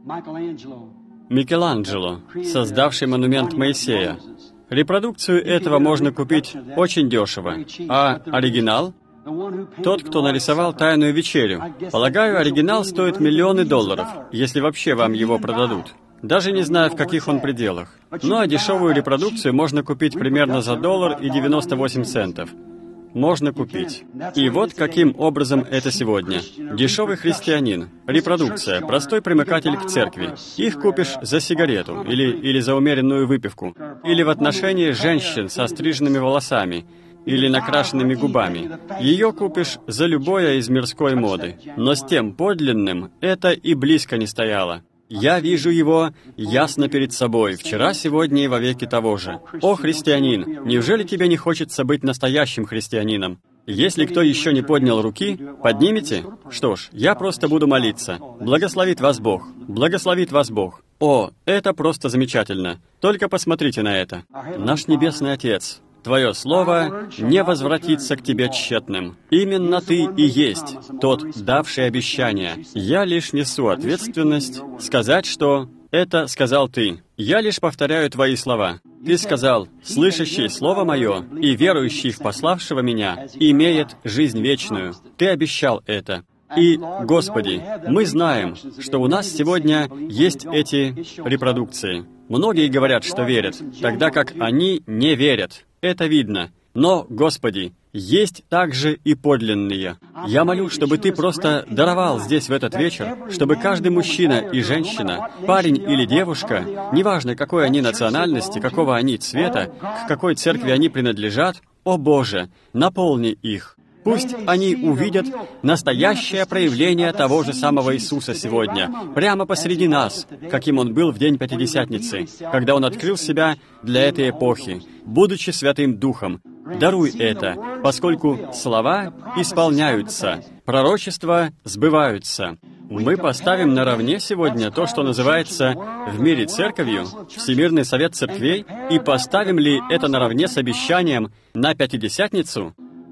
Микеланджело, создавший монумент Моисея. Репродукцию этого можно купить очень дешево. А оригинал? Тот, кто нарисовал «Тайную вечерю». Полагаю, оригинал стоит миллионы долларов, если вообще вам его продадут. Даже не знаю, в каких он пределах. Ну а дешевую репродукцию можно купить примерно за доллар и девяносто восемь центов. Можно купить. И вот каким образом это сегодня. Дешевый христианин, репродукция, простой примыкатель к церкви. Их купишь за сигарету или, или за умеренную выпивку. Или в отношении женщин со стриженными волосами или накрашенными губами. Ее купишь за любое из мирской моды. Но с тем подлинным это и близко не стояло. Я вижу его ясно перед собой, вчера, сегодня и вовеки того же. О, христианин, неужели тебе не хочется быть настоящим христианином? Если кто еще не поднял руки, поднимите? Что ж, я просто буду молиться. Благословит вас Бог. Благословит вас Бог. О, это просто замечательно. Только посмотрите на это. Наш Небесный Отец, Твое Слово не возвратится к Тебе тщетным. Именно Ты и есть тот, давший обещание. Я лишь несу ответственность сказать, что это сказал Ты. Я лишь повторяю Твои слова. Ты сказал: «Слышащий Слово Мое и верующий в пославшего Меня имеет жизнь вечную». Ты обещал это. И, Господи, мы знаем, что у нас сегодня есть эти репродукции. Многие говорят, что верят, тогда как они не верят. Это видно. Но, Господи, есть также и подлинные. Я молю, чтобы Ты просто даровал здесь в этот вечер, чтобы каждый мужчина и женщина, парень или девушка, неважно какой они национальности, какого они цвета, к какой церкви они принадлежат, о Боже, наполни их. Пусть они увидят настоящее проявление того же самого Иисуса сегодня, прямо посреди нас, каким Он был в день Пятидесятницы, когда Он открыл себя для этой эпохи, будучи Святым Духом. Даруй это, поскольку слова исполняются, пророчества сбываются. Мы поставим наравне сегодня то, что называется в мире церковью, Всемирный Совет Церквей, и поставим ли это наравне с обещанием на Пятидесятницу?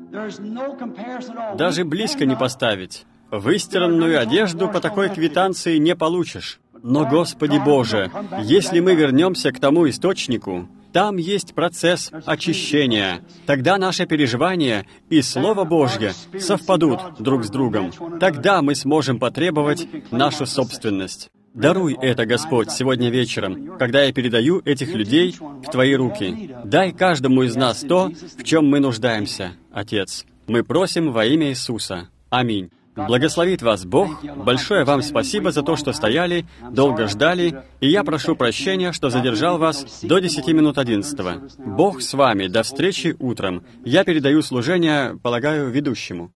Даже близко не поставить. Выстиранную одежду по такой квитанции не получишь. Но, Господи Боже, если мы вернемся к тому источнику, там есть процесс очищения. Тогда наши переживания и Слово Божье совпадут друг с другом. Тогда мы сможем потребовать нашу собственность. Даруй это, Господь, сегодня вечером, когда я передаю этих людей в Твои руки. Дай каждому из нас то, в чем мы нуждаемся, Отец. Мы просим во имя Иисуса. Аминь. Благословит вас Бог. Большое вам спасибо за то, что стояли, долго ждали, и я прошу прощения, что задержал вас до десяти минут одиннадцатого. Бог с вами. До встречи утром. Я передаю служение, полагаю, ведущему.